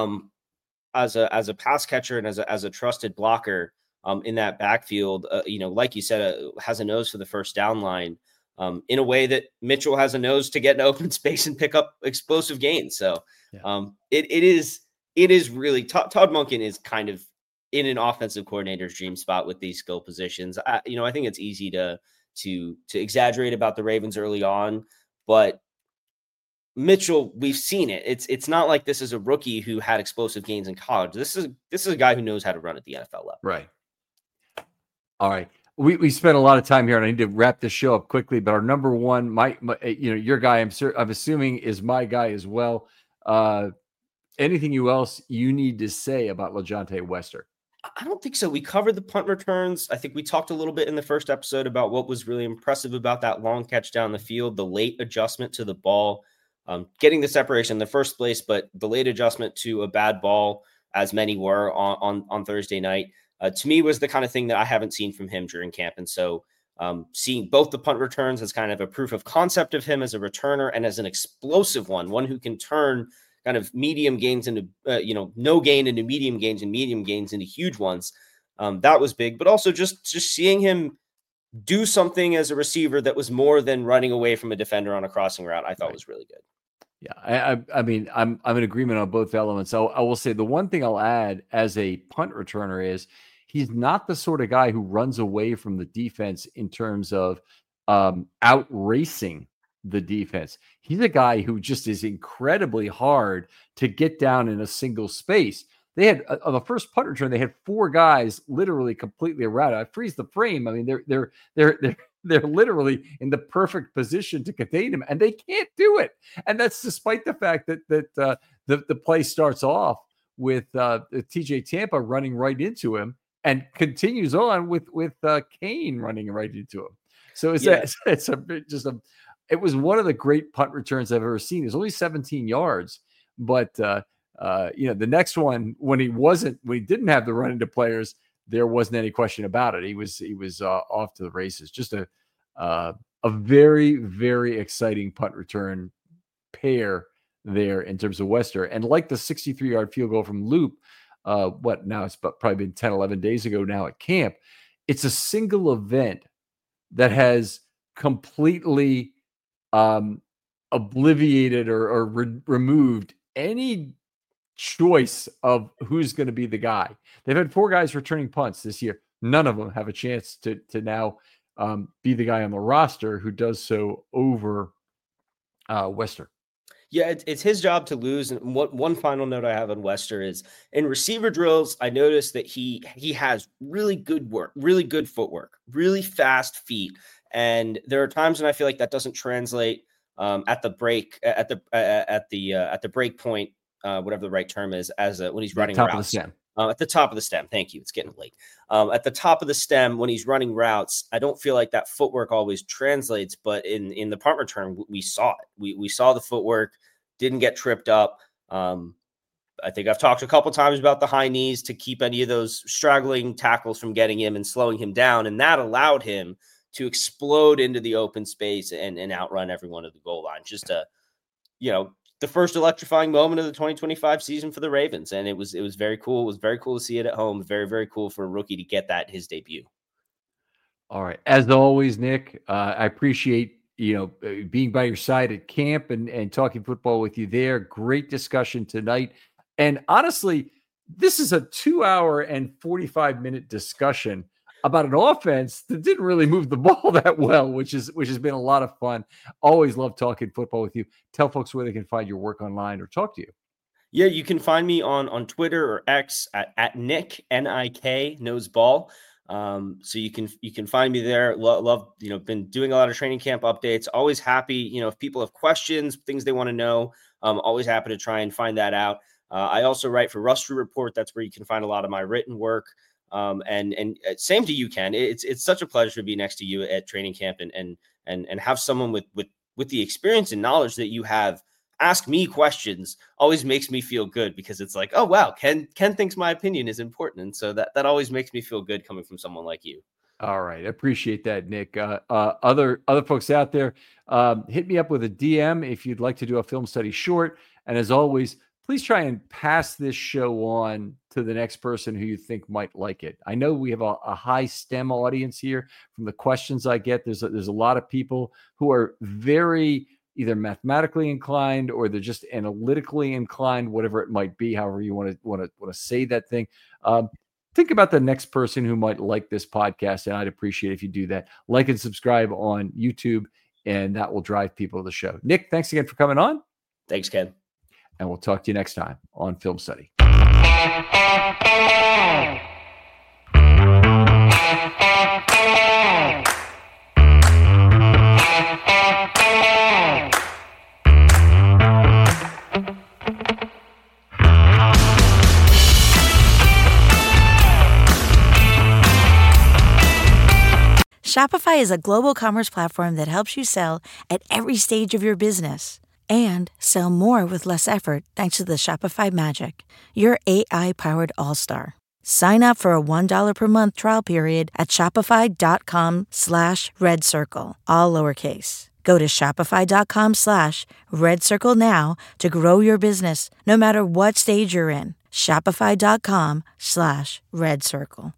as a pass catcher and as a trusted blocker in that backfield. Like you said, has a nose for the first down line. In a way that Mitchell has a nose to get in open space and pick up explosive gains. So it is really Todd Monken is kind of in an offensive coordinator's dream spot with these skill positions. I think it's easy to exaggerate about the Ravens early on, but Mitchell, we've seen it. It's not like this is a rookie who had explosive gains in college. This is a guy who knows how to run at the NFL level. Right. All right. We spent a lot of time here, and I need to wrap this show up quickly. But our number one, my your guy, I'm assuming is my guy as well. Anything else you need to say about LeJohntay Wester? I don't think so. We covered the punt returns. I think we talked a little bit in the first episode about what was really impressive about that long catch down the field, the late adjustment to the ball, getting the separation in the first place, but the late adjustment to a bad ball, as many were on Thursday night. To me, was the kind of thing that I haven't seen from him during camp. And so seeing both the punt returns as kind of a proof of concept of him as a returner and as an explosive one who can turn kind of medium gains into, no gain into medium gains and medium gains into huge ones. That was big, but also just seeing him do something as a receiver that was more than running away from a defender on a crossing route, I thought was really good. Yeah, I mean, I'm in agreement on both elements. I will say the one thing I'll add as a punt returner is he's not the sort of guy who runs away from the defense in terms of out racing the defense. He's a guy who just is incredibly hard to get down in a single space. They had on the first punt return, they had 4 guys literally completely around. I freeze the frame. I mean, they're literally in the perfect position to contain him, and they can't do it. And that's despite the fact that the play starts off with TJ Tampa running right into him and continues on with Kane running right into him. So it was one of the great punt returns I've ever seen. It's only 17 yards, but the next one when he didn't have the run into players, there wasn't any question about it. He was off to the races. Just a very, very exciting punt return pair there in terms of Wester. And like the 63-yard field goal from Loop, it's probably been 10, 11 days ago now at camp. It's a single event that has completely obliviated or removed any choice of who's going to be the guy. They've had 4 guys returning punts this year. None of them have a chance to now be the guy on the roster who does so over Wester. Yeah, it's his job to lose. And one final note I have on Wester is in receiver drills, I noticed that he has really good work, really good footwork, really fast feet. And there are times when I feel like that doesn't translate at the break at the break point, whatever the right term is, when he's running top routes. Of the stem. At the top of the stem. Thank you. It's getting late. At the top of the stem, when he's running routes, I don't feel like that footwork always translates, but in the punt return, we saw it. We saw the footwork, didn't get tripped up. I think I've talked a couple times about the high knees to keep any of those straggling tackles from getting him and slowing him down. And that allowed him to explode into the open space and outrun everyone at the goal line. Just the first electrifying moment of the 2025 season for the Ravens. And it was very cool. It was very cool to see it at home. Very, very cool for a rookie to get that his debut. All right. As always, Nick, I appreciate, being by your side at camp and talking football with you there. Great discussion tonight. And honestly, this is a 2-hour and 45-minute discussion about an offense that didn't really move the ball that well, which has been a lot of fun. Always love talking football with you. Tell folks where they can find your work online or talk to you. Yeah, you can find me on Twitter or X at Nick Nik Knows Ball. So you can find me there. Love, been doing a lot of training camp updates. Always happy, if people have questions, things they want to know, always happy to try and find that out. I also write for Rustry Report. That's where you can find a lot of my written work. And same to you, Ken. It's such a pleasure to be next to you at training camp and have someone with the experience and knowledge that you have ask me questions. Always makes me feel good because it's like, oh wow, Ken thinks my opinion is important, and so that always makes me feel good coming from someone like you. All right, I appreciate that, Nick. Other folks out there, hit me up with a DM if you'd like to do a film study short. And as always, please try and pass this show on to the next person who you think might like it. I know we have a high STEM audience here from the questions I get. There's a lot of people who are very either mathematically inclined or they're just analytically inclined, whatever it might be, however you want to say that thing. Think about the next person who might like this podcast, and I'd appreciate if you do that. Like and subscribe on YouTube, and that will drive people to the show. Nick, thanks again for coming on. Thanks, Ken. And we'll talk to you next time on Film Study. Shopify is a global commerce platform that helps you sell at every stage of your business and sell more with less effort thanks to the Shopify Magic, your AI-powered all-star. Sign up for a $1 per month trial period at shopify.com/redcircle, all lowercase. Go to shopify.com/redcircle now to grow your business no matter what stage you're in. Shopify.com/redcircle.